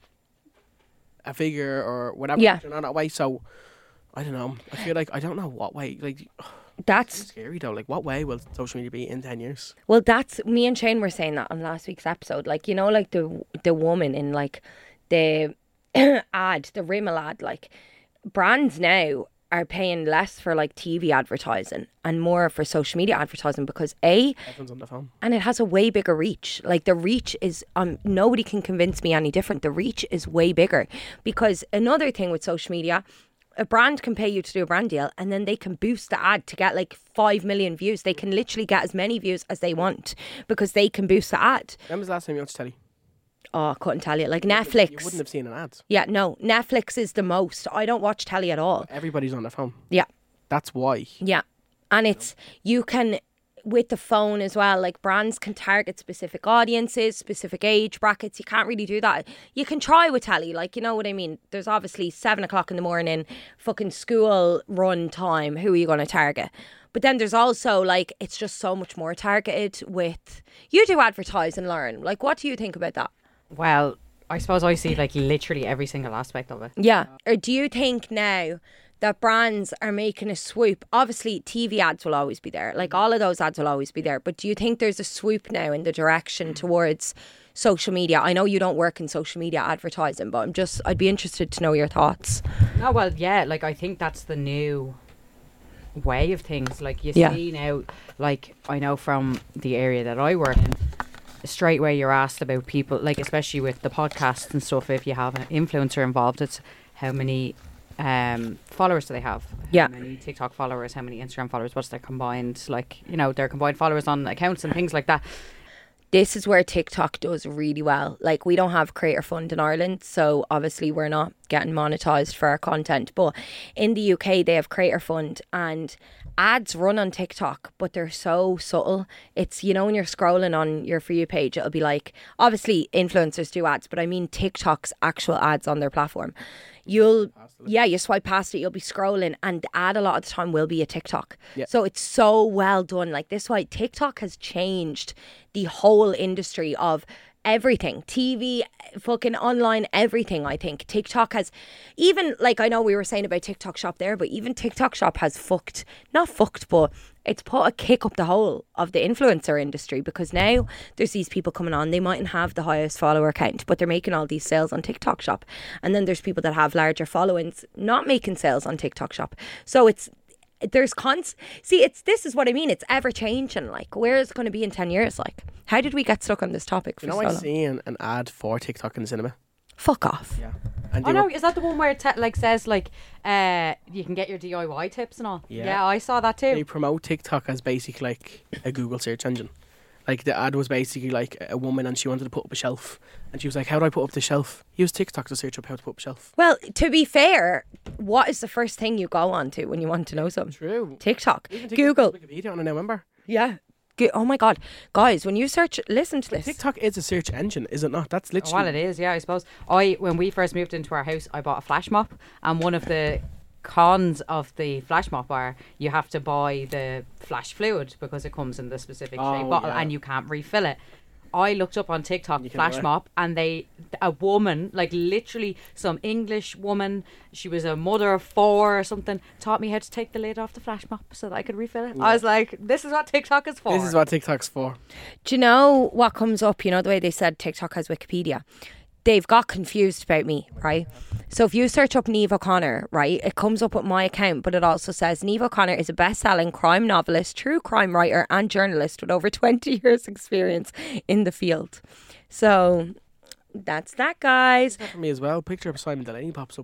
a figure or whatever. Yeah. You know that way. So I don't know. I feel like I don't know what way. Like, That's scary though. Like, what way will social media be in 10 years? Well, that's me and Shane were saying that on last week's episode. Like, you know, like the woman in like the ad, the Rimmel ad, like brands now are paying less for like TV advertising and more for social media advertising because Everyone's on the phone. and it has a way bigger reach. Like the reach is nobody can convince me any different. The reach is way bigger because another thing with social media, a brand can pay you to do a brand deal and then they can boost the ad to get like 5 million views. They can literally get as many views as they want because they can boost the ad. When was the last time you watched telly? Oh, I couldn't tell you. Like Netflix. You wouldn't have seen an ad. Yeah, no. Netflix is the most. I don't watch telly at all. Everybody's on their phone. Yeah. That's why. Yeah. And it's, you can, with the phone as well, like brands can target specific audiences, specific age brackets. You can't really do that. You can try with telly, like, you know what I mean? There's obviously 7 o'clock in the morning, fucking school run time. Who are you going to target? But then there's also like, it's just so much more targeted with, you do advertise and learn. Like, what do you think about that? Well, I suppose I see like literally every single aspect of it. Yeah. Or do you think now that brands are making a swoop? Obviously, TV ads will always be there. Like all of those ads will always be there. But do you think there's a swoop now in the direction towards social media? I know you don't work in social media advertising, but I'd be interested to know your thoughts. No, well, yeah, like I think that's the new way of things. Like you Yeah. see now, like I know from the area that I work in, straight away you're asked about people, like especially with the podcasts and stuff, if you have an influencer involved, it's how many followers do they have? Yeah. How many TikTok followers, how many Instagram followers, what's their combined, like, you know, their combined followers on accounts and things like that. This is where TikTok does really well. Like, we don't have Creator Fund in Ireland, so obviously we're not getting monetized for our content. But in the UK, they have Creator Fund and ads run on TikTok, but they're so subtle. It's, you know, when you're scrolling on your For You page, it'll be like, obviously influencers do ads, but I mean TikTok's actual ads on their platform. You swipe past it, you'll be scrolling, and the ad a lot of the time will be a TikTok. Yeah. So it's so well done. Like, this why TikTok has changed the whole industry of everything, TV, fucking online, everything. I think TikTok has, even like, I know we were saying about TikTok Shop there, but even TikTok Shop has not fucked, but it's put a kick up the hole of the influencer industry, because now there's these people coming on, they mightn't have the highest follower count, but they're making all these sales on TikTok Shop. And then there's people that have larger followings not making sales on TikTok Shop. So this is what I mean, it's ever changing. Like, where is it going to be in 10 years? Like, how did we get stuck on this topic for You know, so I long? seen an ad for TikTok in the cinema. Fuck off. Yeah. And Oh they no, were- is that the one where it like says like you can get your DIY tips and all? Yeah. I saw that they too. promote TikTok as basically like a Google search engine. Like, the ad was basically like a woman and she wanted to put up a shelf. And she was like, how do I put up the shelf? Use TikTok to search up how to put up a shelf. Well, to be fair, what is the first thing you go on to when you want to know something? True. TikTok. Even Google. TikTok has Wikipedia on it now, remember? Yeah. Oh my God. Guys, when you search, listen to this. TikTok is a search engine, is it not? That's Well, literally... it is, yeah, I suppose. When we first moved into our house, I bought a flash mop, and one of the cons of the flash mop are you have to buy the flash fluid because it comes in the specific shape bottle yeah. and you can't refill it. I looked up on TikTok You can flash do it. mop, and a woman, like literally some English woman, she was a mother of 4 or something, taught me how to take the lid off the flash mop so that I could refill it. I was like, this is what TikTok is for. This is what TikTok's for. Do you know what comes up? You know the way they said TikTok has Wikipedia? They've got confused about me, right? So if you search up Niamh O'Connor, right, it comes up with my account, but it also says Niamh O'Connor is a best-selling crime novelist, true crime writer and journalist with over 20 years experience in the field. So that's that, guys. That for me as well. Picture of Simon Delaney pops up.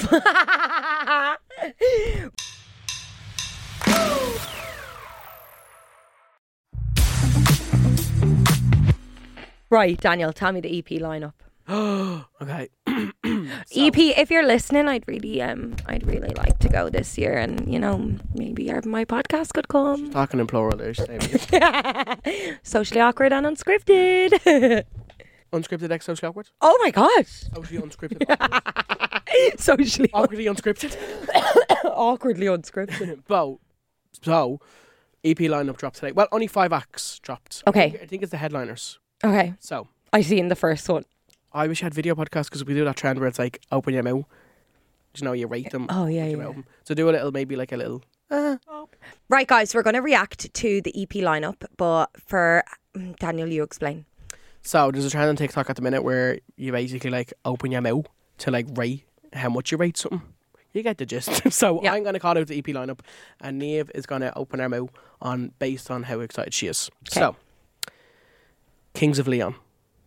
Right, Daniel, tell me the EP lineup. Okay. EP, if you're listening, I'd really like to go this year, and you know, maybe my podcast could come. Talking in plural there. Same. Socially awkward and unscripted. Unscripted X socially awkward. Oh my god. Socially unscripted. Awkward. Socially Awkwardly unscripted. awkwardly unscripted. So, EP lineup dropped today. Well, only 5 acts dropped. Okay. I think it's the headliners. Okay, So, I see in the first one. I wish I had video podcasts, because we do that trend where it's like, open your mouth. You know, you rate them. Oh, yeah, put your yeah. mouth open. So do a little, maybe like a little. Right, guys, we're going to react to the EP lineup, but for Daniel, you explain. So there's a trend on TikTok at the minute where you basically like open your mouth to like rate how much you rate something. You get the gist. So Yeah. I'm going to call out the EP lineup, and Niamh is going to open her mouth based on how excited she is. 'Kay. So, Kings of Leon.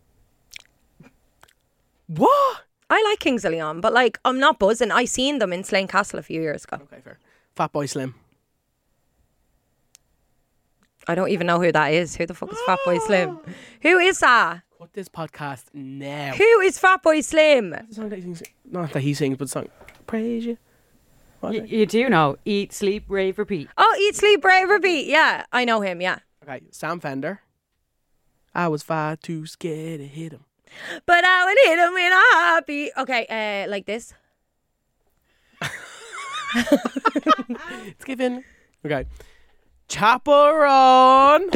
What? I like Kings of Leon, but like I'm not buzzing. I seen them in Slane Castle a few years ago. Okay, fair. Fatboy Slim. I don't even know who that is. Who the fuck is Fatboy Slim? Who is that? Cut this podcast now. Who is Fatboy Slim? The song that he sings, not that he sings, but the song Praise You. What is it? You do know. Eat, sleep, rave, repeat. Oh, Eat, Sleep, Brave, Repeat. Yeah, I know him. Yeah, Okay, Sam Fender. I was far too scared to hit him. but I would hit him in a heartbeat. Okay, like this. It's given. Okay. Chaperone.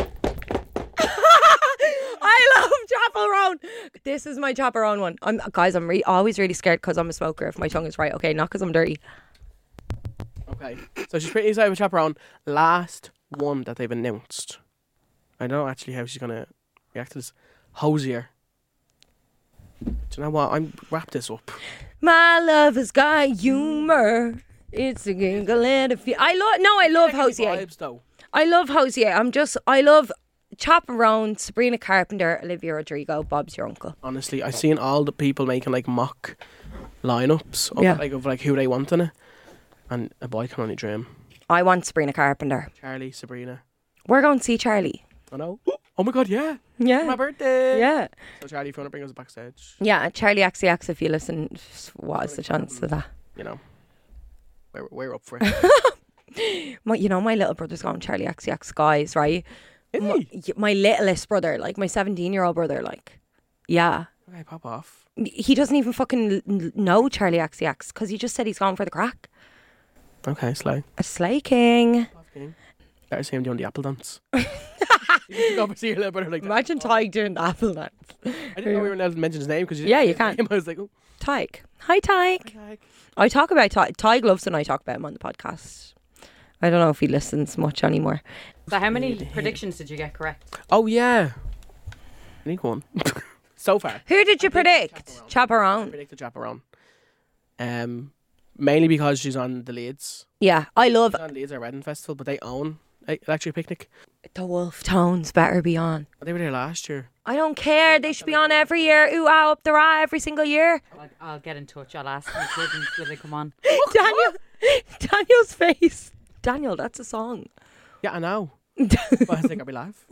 I love Chaperone. This is my Chaperone one. I'm always really scared because I'm a smoker if my tongue is right. Okay, not because I'm dirty. Okay. So she's pretty excited with Chaperone. Last one that they've announced. I don't know actually how she's going to react to this. Hosier. Do you know what? I'm wrap this up. My love has got humor. It's a giggle and a feel. I love Hosier. Vibes, though. I love Hosier. I love Chaperone, Sabrina Carpenter, Olivia Rodrigo, Bob's Your Uncle. Honestly, I've seen all the people making like mock lineups of, Yeah. of who they want in it. And a boy can only dream. I want Sabrina Carpenter. Charlie, Sabrina. We're going to see Charlie. I know. Oh my god, yeah. My Yeah. birthday. Yeah. So Charlie, if you want to bring us backstage, Yeah, Charlie XCX, if you listen, what is the chance of that? you know, we're up for it. My little brother's going Charlie XCX, guys, right? Is he? My littlest brother, like my 17-year-old brother, like, yeah. Okay, pop off. He doesn't even fucking know Charlie XCX because he just said he's gone for the crack. Okay, Slay. A Slay King. Better see him doing the apple dance. You can go over see your little brother like that. Imagine Tyke doing the apple dance. I didn't know we were allowed to mention his name because Yeah, you can. I was like, oh, Tyke. Hi, Tyke. I talk about Tyke. Tyke loves when I talk about him on the podcast. I don't know if he listens much anymore. So how many predictions did you get correct? Oh yeah. I need one. So far. Who did you predict? I Chaperone. predicted Chaperone. Mainly because she's on the Leeds. Yeah, I love She's on Leeds at Reading Festival, but they own Electric Picnic. the Wolf Tones. Better be on. They were there last year. I don't care. They should be on every year. Ooh, ah, up the rah every single year. I'll get in touch. I'll ask them. Will they come on? Daniel's face. Daniel, that's a song. Yeah, I know. But I think I'll be live.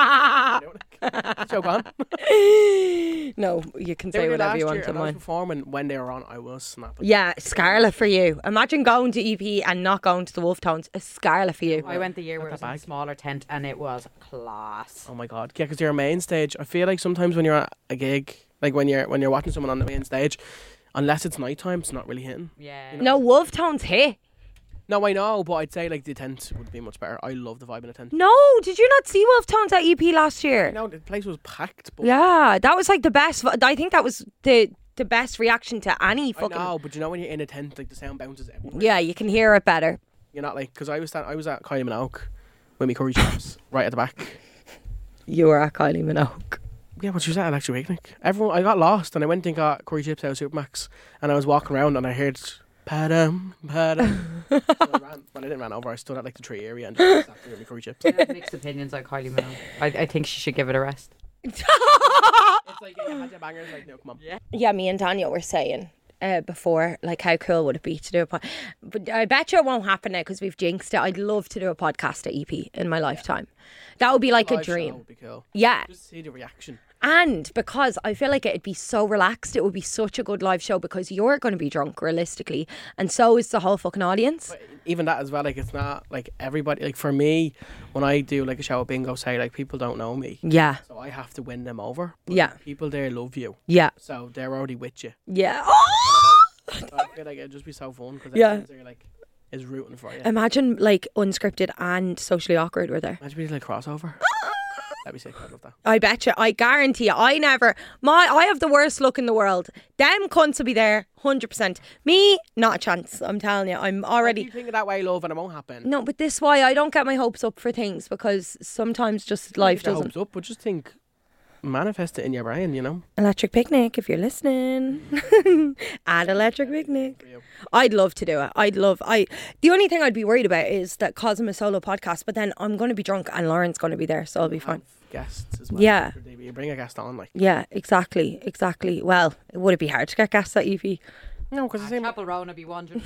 Joke on. No, you can They say were there whatever last you want year to and I was mine. performing when they were on. I was snapping. Yeah, Scarlet for you. Imagine going to EP and not going to the Wolf Tones. A Scarlet for you. I went the year where it Not was in that a bad. smaller tent and it was class. Oh my god. Yeah, because you're a main stage. I feel like sometimes when you're at a gig, like when you're watching someone on the main stage, unless it's nighttime, it's not really hitting. Yeah. No, Wolf Tones hit. No, I know, but I'd say like the tent would be much better. I love the vibe in a tent. No, did you not see Wolf Tones at EP last year? No, the place was packed. But Yeah, that was like the best. I think that was the best reaction to any I fucking. know, but you know when you're in a tent, like the sound bounces everywhere. Yeah, you can hear it better. You're not like, because I was at Kylie Minogue with me curry chips right at the back. You were at Kylie Minogue. Yeah, but she was at Electric Picnic. I got lost and I went and got curry chips out of Supermax and I was walking around and I heard padam, padam. So I didn't run over. I stood at like the tree area and just sat there with my curry chips. I have mixed opinions on Kylie Minogue. I think she should give it a rest. It's like, yeah, you had your bangers, like, no, come on. Yeah, me and Daniel were saying before, like, how cool would it be to do a podcast? But I bet you it won't happen now because we've jinxed it. I'd love to do a podcast at EP in my lifetime. That would be like a Live show dream. would be cool. Yeah. Just see the reaction. And because I feel like it'd be so relaxed, it would be such a good live show because you're going to be drunk realistically, and so is the whole fucking audience. But even that as well, like it's not like everybody. Like for me, when I do like a show at Bingo, say like people don't know me, Yeah, so I have to win them over. But Yeah. people there love you, yeah, so they're already with you. yeah. So I feel like it'd just be so fun because Yeah. everyone's like is rooting for you. Imagine like unscripted and socially awkward were there. Imagine being like crossover. That'd be sick. I'd love that. I bet you. I guarantee you. I have the worst luck in the world. Them cunts will be there, 100%. Me, not a chance. I'm telling you. I'm already. You think of that way, love, and it won't happen. No, but this is why I don't get my hopes up for things, because sometimes just life Get your doesn't. hopes up, but just think, manifest it in your brain, you know. Electric Picnic, if you're listening. Add Electric Picnic. I'd love to do it. The only thing I'd be worried about is that cause I'm a solo podcast, but then I'm going to be drunk and Lauren's going to be there, so I'll be fine. Guests as well. Yeah. You bring a guest on, like. Yeah, exactly. Well, would it be hard to get guests at EP? No, because the same. Chapel Rowan would be wondering.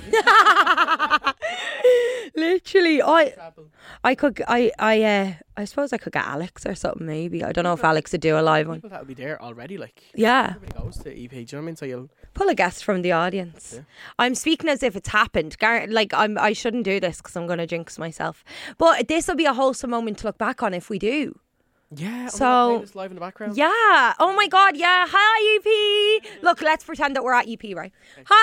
Literally, I suppose I could get Alex or something, maybe. I don't know if Alex would do a live one. People that will be there already, like. Yeah. Everybody goes to EP, do you know what I mean? So you'll. Pull a guest from the audience. Yeah. I'm speaking as if it's happened. I shouldn't do this because I'm going to jinx myself. But this will be a wholesome moment to look back on if we do. Yeah. So This live in the background. yeah. Oh my God. Yeah. Hi EP. Look, let's pretend that we're at EP, right?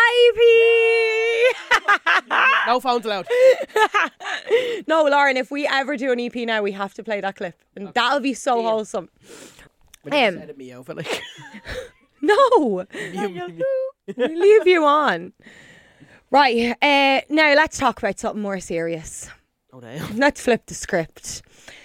Hi EP. No phones allowed. No, Lauren. If we ever do an EP now, we have to play that clip, and that'll be so wholesome. But you just edit me out, but like. No. We leave you on. Right. Now let's talk about something more serious. Oh damn. Let's flip the script.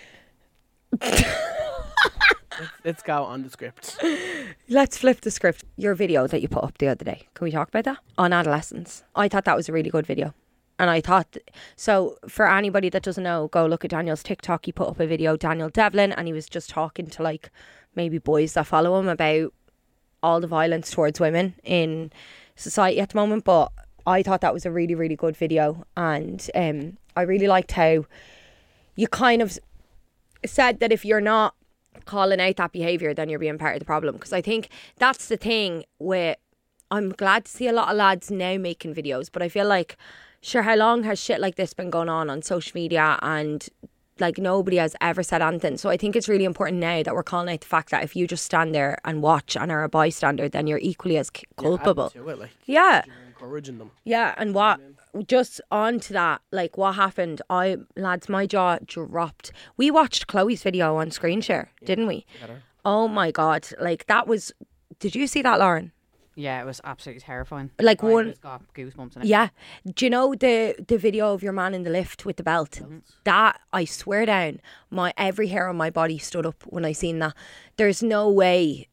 Let's go on the script. Let's flip the script. Your video that you put up the other day. Can we talk about that? On adolescence. I thought that was a really good video. And I thought, so for anybody that doesn't know, go look at Daniel's TikTok. He put up a video, Daniel Devlin, and he was just talking to like maybe boys that follow him about all the violence towards women in society at the moment. But I thought that was a really, really good video. And I really liked how you kind of said that if you're not calling out that behaviour, then you're being part of the problem. Because I think that's the thing with, I'm glad to see a lot of lads now making videos, but I feel like, sure, how long has shit like this been going on social media, and like nobody has ever said anything. So I think it's really important now that we're calling out the fact that if you just stand there and watch and are a bystander, then you're equally as culpable. To it, like, Yeah. you're encouraging them. Yeah, and what, just on to that, like what happened, lads, my jaw dropped. We watched Chloe's video on screen share, didn't we? Oh my God, like that was, did you see that, Lauren? Yeah, it was absolutely terrifying. Like I one, just got goosebumps. And yeah. Do you know the video of your man in the lift with the belt? That, I swear down, every hair on my body stood up when I seen that. There's no way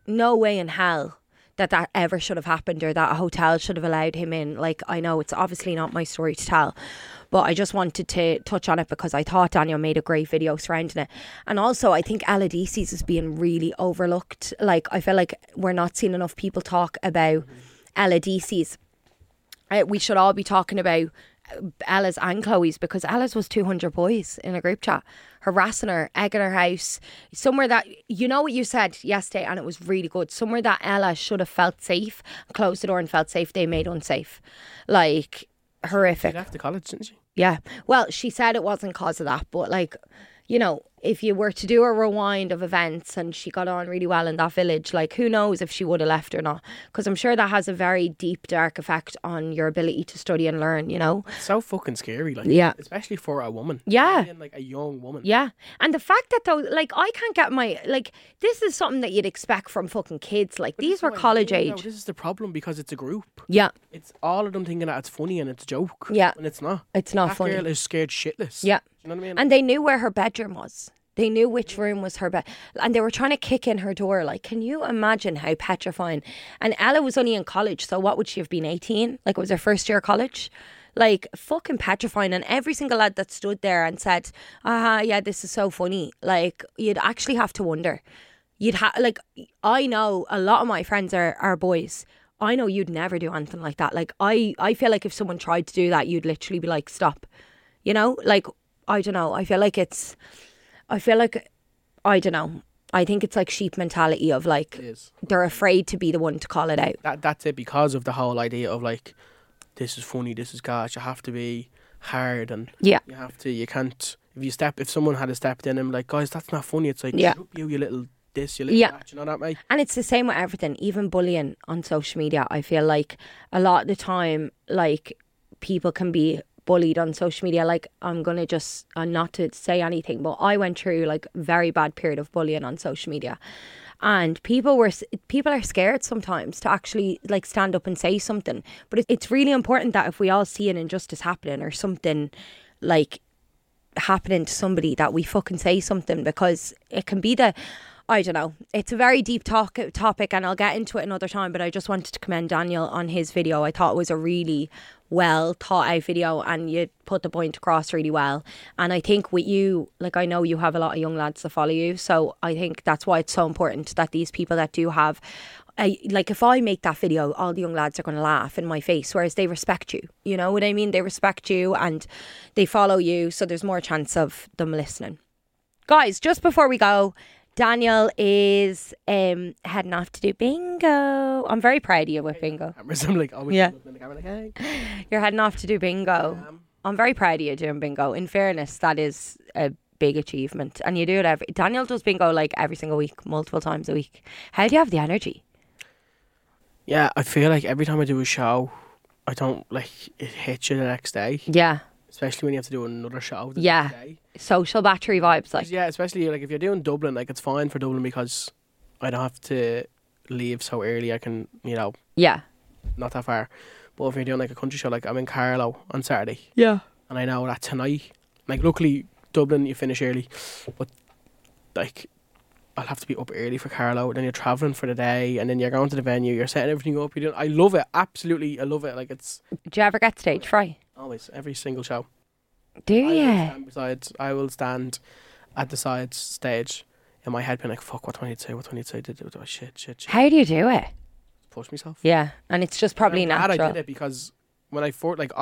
in hell that ever should have happened, or that a hotel should have allowed him in. Like, I know it's obviously not my story to tell, but I just wanted to touch on it because I thought Daniel made a great video surrounding it. And also, I think Ella Deasy's is being really overlooked. Like, I feel like we're not seeing enough people talk about Ella Deasy's. We should all be talking about Ella's and Chloe's, because Ella's was 200 boys in a group chat harassing her, egging her house, somewhere that, you know what you said yesterday, and it was really good, somewhere that Ella should have felt safe, closed the door and felt safe, they made unsafe. Like, horrific. She left the college, didn't she? Yeah. Well, she said it wasn't cause of that, but like, you know, if you were to do a rewind of events and she got on really well in that village, like, who knows if she would have left or not? Because I'm sure that has a very deep, dark effect on your ability to study and learn, you know? It's so fucking scary, like, Yeah. especially for a woman. Yeah. Being, like, a young woman. Yeah. And the fact that, though, like, I can't get my, like, this is something that you'd expect from fucking kids. Like, But this these is were what I college mean, though. age. This is the problem, because it's a group. Yeah. It's all of them thinking that it's funny and it's a joke. Yeah. And it's not. It's not That funny. girl is scared shitless. Yeah. Do you know what I mean? And they knew where her bedroom was. They knew which room was her bed. And they were trying to kick in her door. Like, can you imagine how petrifying? And Ella was only in college, so what would she have been, 18? Like, it was her first year of college? Like, fucking petrifying. And every single lad that stood there and said, yeah, this is so funny. Like, you'd actually have to wonder. Like, I know a lot of my friends are boys. I know you'd never do anything like that. Like, I feel like if someone tried to do that, you'd literally be like, stop. You know? Like, I don't know. I don't know. I think it's like sheep mentality of like, It is. they're afraid to be the one to call it out. That's it, because of the whole idea of like, this is funny, this is gosh, you have to be hard, and Yeah. you can't, if someone had stepped in and like, guys, that's not funny, it's like, Yeah. shut up, you little this, you little Yeah. that, you know that, mate? And it's the same with everything, even bullying on social media. I feel like a lot of the time, like, people can be bullied on social media. Like, I'm going to just, not to say anything, but I went through like a very bad period of bullying on social media. And people are scared sometimes to actually like stand up and say something. But it's really important that if we all see an injustice happening or something like happening to somebody, that we fucking say something, because it can be I don't know. It's a very deep topic, and I'll get into it another time, but I just wanted to commend Daniel on his video. I thought it was a really well thought out video, and you put the point across really well. And I think with you, like, I know you have a lot of young lads that follow you, so I think that's why it's so important that these people that do have, like, if I make that video, all the young lads are going to laugh in my face, whereas they respect you. You know what I mean? They respect you and they follow you, so there's more chance of them listening. Guys, just before we go, Daniel is heading off to do bingo. I'm very proud of you with bingo. I'm like, always looking in the camera like, hey. You're heading off to do bingo. I'm very proud of you doing bingo. In fairness, that is a big achievement. And you do it Daniel does bingo like every single week, multiple times a week. How do you have the energy? Yeah, I feel like every time I do a show, I don't, like, it hits you the next day. Yeah. Especially when you have to do another show the Yeah. next day. Social battery vibes, like. Yeah, especially like if you're doing Dublin, like it's fine for Dublin because I don't have to leave so early. I can, Yeah. not that far. But if you're doing like a country show, like I'm in Carlow on Saturday. Yeah. And I know that tonight, like luckily Dublin you finish early, but like I'll have to be up early for Carlow. Then you're travelling for the day, and then you're going to the venue. You're setting everything up. I love it. Absolutely, I love it. Like it's. Do you ever get stage fright? Always, every single show. Do you? I will stand at the side stage in my head being like, fuck, what do I need to say? What do I need to say? Oh, shit. How do you do it? Push myself. Yeah, and it's just probably I'm glad natural. I did it because when I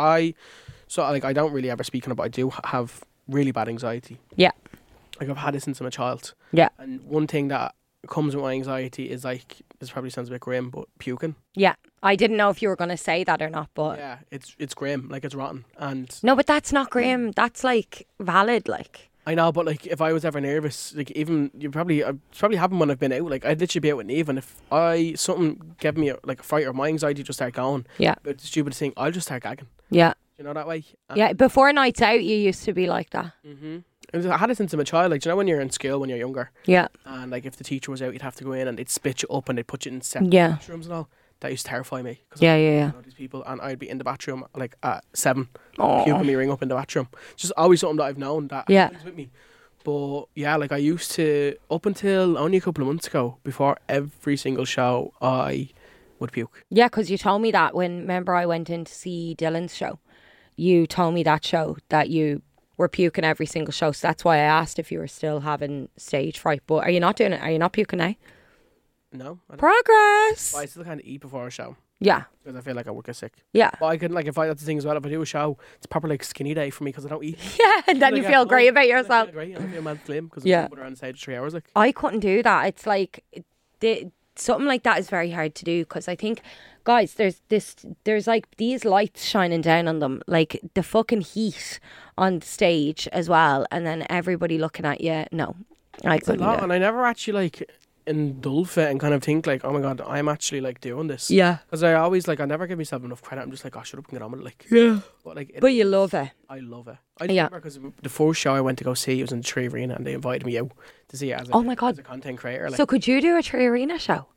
I don't really ever speak on it, but I do have really bad anxiety. Yeah. Like I've had it since I'm a child. Yeah. And one thing that comes with my anxiety is like, this probably sounds a bit grim, but puking. Yeah. I didn't know if you were going to say that or not, but... Yeah, it's grim. Like, it's rotten. And no, but that's not grim. That's, like, valid, like... I know, but, like, if I was ever nervous, like, even... It's probably happened when I've been out. Like, I'd literally be out with Neve, and if something gave me, a fright, or my anxiety just start going... Yeah. But the stupidest thing, I'll just start gagging. Yeah. You know that way? Yeah, before nights out, you used to be like that. Mm-hmm. I had it since I'm a child. Like, do you know when you're in school, when you're younger? Yeah. And, like, if the teacher was out, you'd have to go in, and they'd split you up, and they'd put you in separate rooms and all. That used to terrify me. Yeah. I know these people, and I'd be in the bathroom like at 7, puking me ring up in the bathroom. It's just always something that I've known that happens with me. But yeah, like I used to, up until only a couple of months ago, before every single show, I would puke. Yeah, because you told me that remember I went in to see Dylan's show. You told me that that you were puking every single show. So that's why I asked if you were still having stage fright. But are you not doing it? Are you not puking now? No. Progress. But I still kind of eat before a show. Yeah. Because I feel like I would get sick. Yeah. But I can, like, if that's the thing as well, if I do a show, it's proper like skinny day for me because I don't eat. Yeah, and then you feel great about yourself. I feel great. I feel mad slim because I'm on stage 3 hours. Like, I couldn't do that. It's like something like that is very hard to do because I think, guys, there's like these lights shining down on them, like the fucking heat on the stage as well, and then everybody looking at you. No, I couldn't do it. And I never actually like indulge it and kind of think like, oh my god, I'm actually like doing this. Yeah. Because I always like, I never give myself enough credit. I'm just like, oh, shut up and get on with it. Like, yeah. But like, but you love it. I love it. I remember because the first show I went to go see, it was in the Tree Arena, and they invited me out to see it as a content creator. Like, so could you do a Tree Arena show?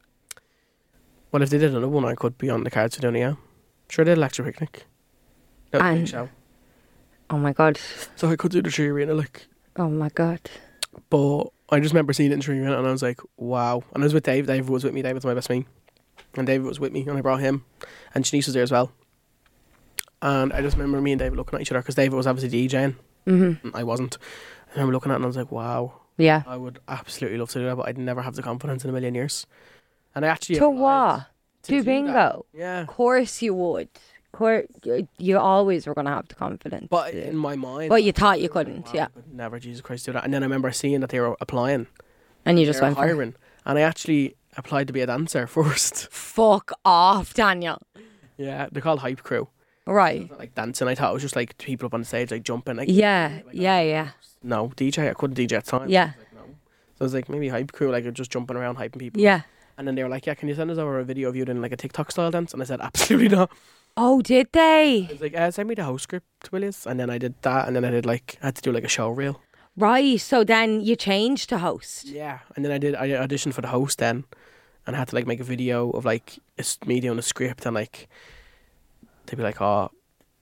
Well, if they did another one, I could be on the cards for doing it. Yeah. Sure, they did Electric Picnic. That was a big show. Oh my god. So I could do the Tree Arena, like. Oh my god. But I just remember seeing it in Tree Arena, and I was like, wow. And I was with Dave. David was with me. David's my best mate. And David was with me, and I brought him. And Shanice was there as well. And I just remember me and David looking at each other, because David was obviously DJing. Mm-hmm. And I wasn't. I remember looking at it, and I was like, wow. Yeah. I would absolutely love to do that, but I'd never have the confidence in a million years. And I actually... To what? Do bingo? That. Yeah. Of course you would. You always were going to have the confidence. But in my mind... But you thought you couldn't, like, wow, yeah. I could never, Jesus Christ, do that. And then I remember seeing that they were applying. And you just went hiring. And I actually applied to be a dancer first. Fuck off, Daniel. Yeah, they're called Hype Crew. Right. Like dancing. I thought it was just like people up on the stage, like jumping. Like, yeah, like, yeah. No, DJ. I couldn't DJ at the time. Yeah. So I was like, maybe Hype Crew, like just jumping around, hyping people. Yeah. And then they were like, yeah, can you send us over a video of you doing like a TikTok style dance? And I said, absolutely not. Oh, did they? I was like, send me the host script, Willis. And then I did that. And then I did had to do like a show reel. Right. So then you changed to host. Yeah. And then I auditioned for the host then. And I had to like make a video of like me doing a script. And like, they'd be like, oh,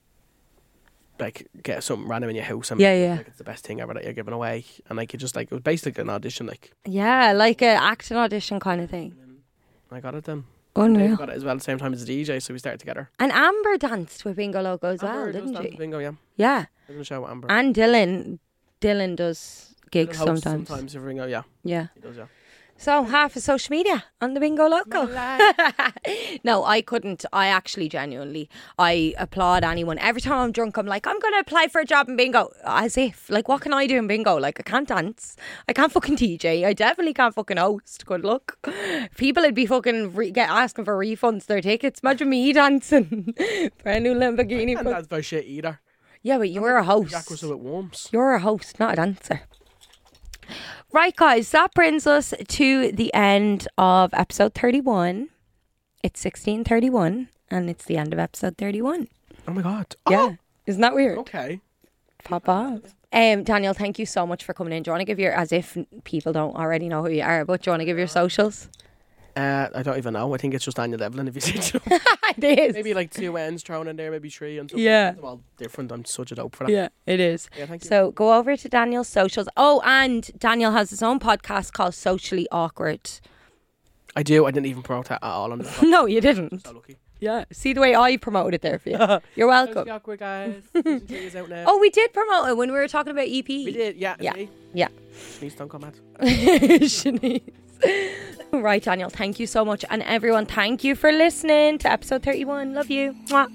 like get something random in your house. And Yeah. like, it's the best thing ever that you're giving away. And like, it just like, it was basically an audition. Like, Yeah, like a acting audition kind of thing. I got it then. Unreal. Dave got it as well at the same time as the DJ, so we started together. And Amber danced with Bingo Loco as well, Amber does didn't dance she? with Bingo, yeah. Yeah. I did a show with Amber. And Dylan does gigs Hosts sometimes. Sometimes with Bingo, yeah. Yeah. He does, yeah. So half of social media on the Bingo Loco. No, I couldn't. I actually genuinely, I applaud anyone. Every time I'm drunk, I'm like, I'm going to apply for a job in Bingo. As if, like, what can I do in Bingo? Like, I can't dance. I can't fucking DJ. I definitely can't fucking host. Good luck. People would be fucking asking for refunds their tickets. Imagine me dancing for a new Lamborghini. And that's about shit either. Yeah, but you're a host. Jack Russell with Worms. You're a host, not a dancer. Right, guys, that brings us to the end of episode 31. It's 16:31, and it's the end of episode 31. Oh my God. Yeah. Oh, Isn't that weird? okay. Pop off. Daniel, thank you so much for coming in. Do you want to give your, as if people don't already know who you are, but do you want to give your socials? I don't even know. I think it's just Daniel Devlin if you say so. It is. Maybe like 2 N's thrown in there, maybe 3 and something. Yeah. It's all different. I'm such a dope for that. Yeah, it is. Yeah, thank you. So go over to Daniel's socials. Oh, and Daniel has his own podcast called Socially Awkward. I do. I didn't even promote that at all. I'm just No, you didn't. so lucky. Yeah. See the way I promoted it there for you. You're welcome. Socially Awkward, guys. Season 3 is out now. Oh, we did promote it when we were talking about EP. We did. Yeah. Yeah. See? Yeah. Please don't come mad. Shanice. Right, Daniel, thank you so much. And everyone, thank you for listening to episode 31. Love you. Mwah.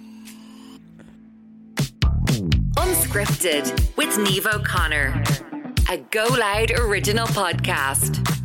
Unscripted with Niamh O'Connor, a Go Loud original podcast.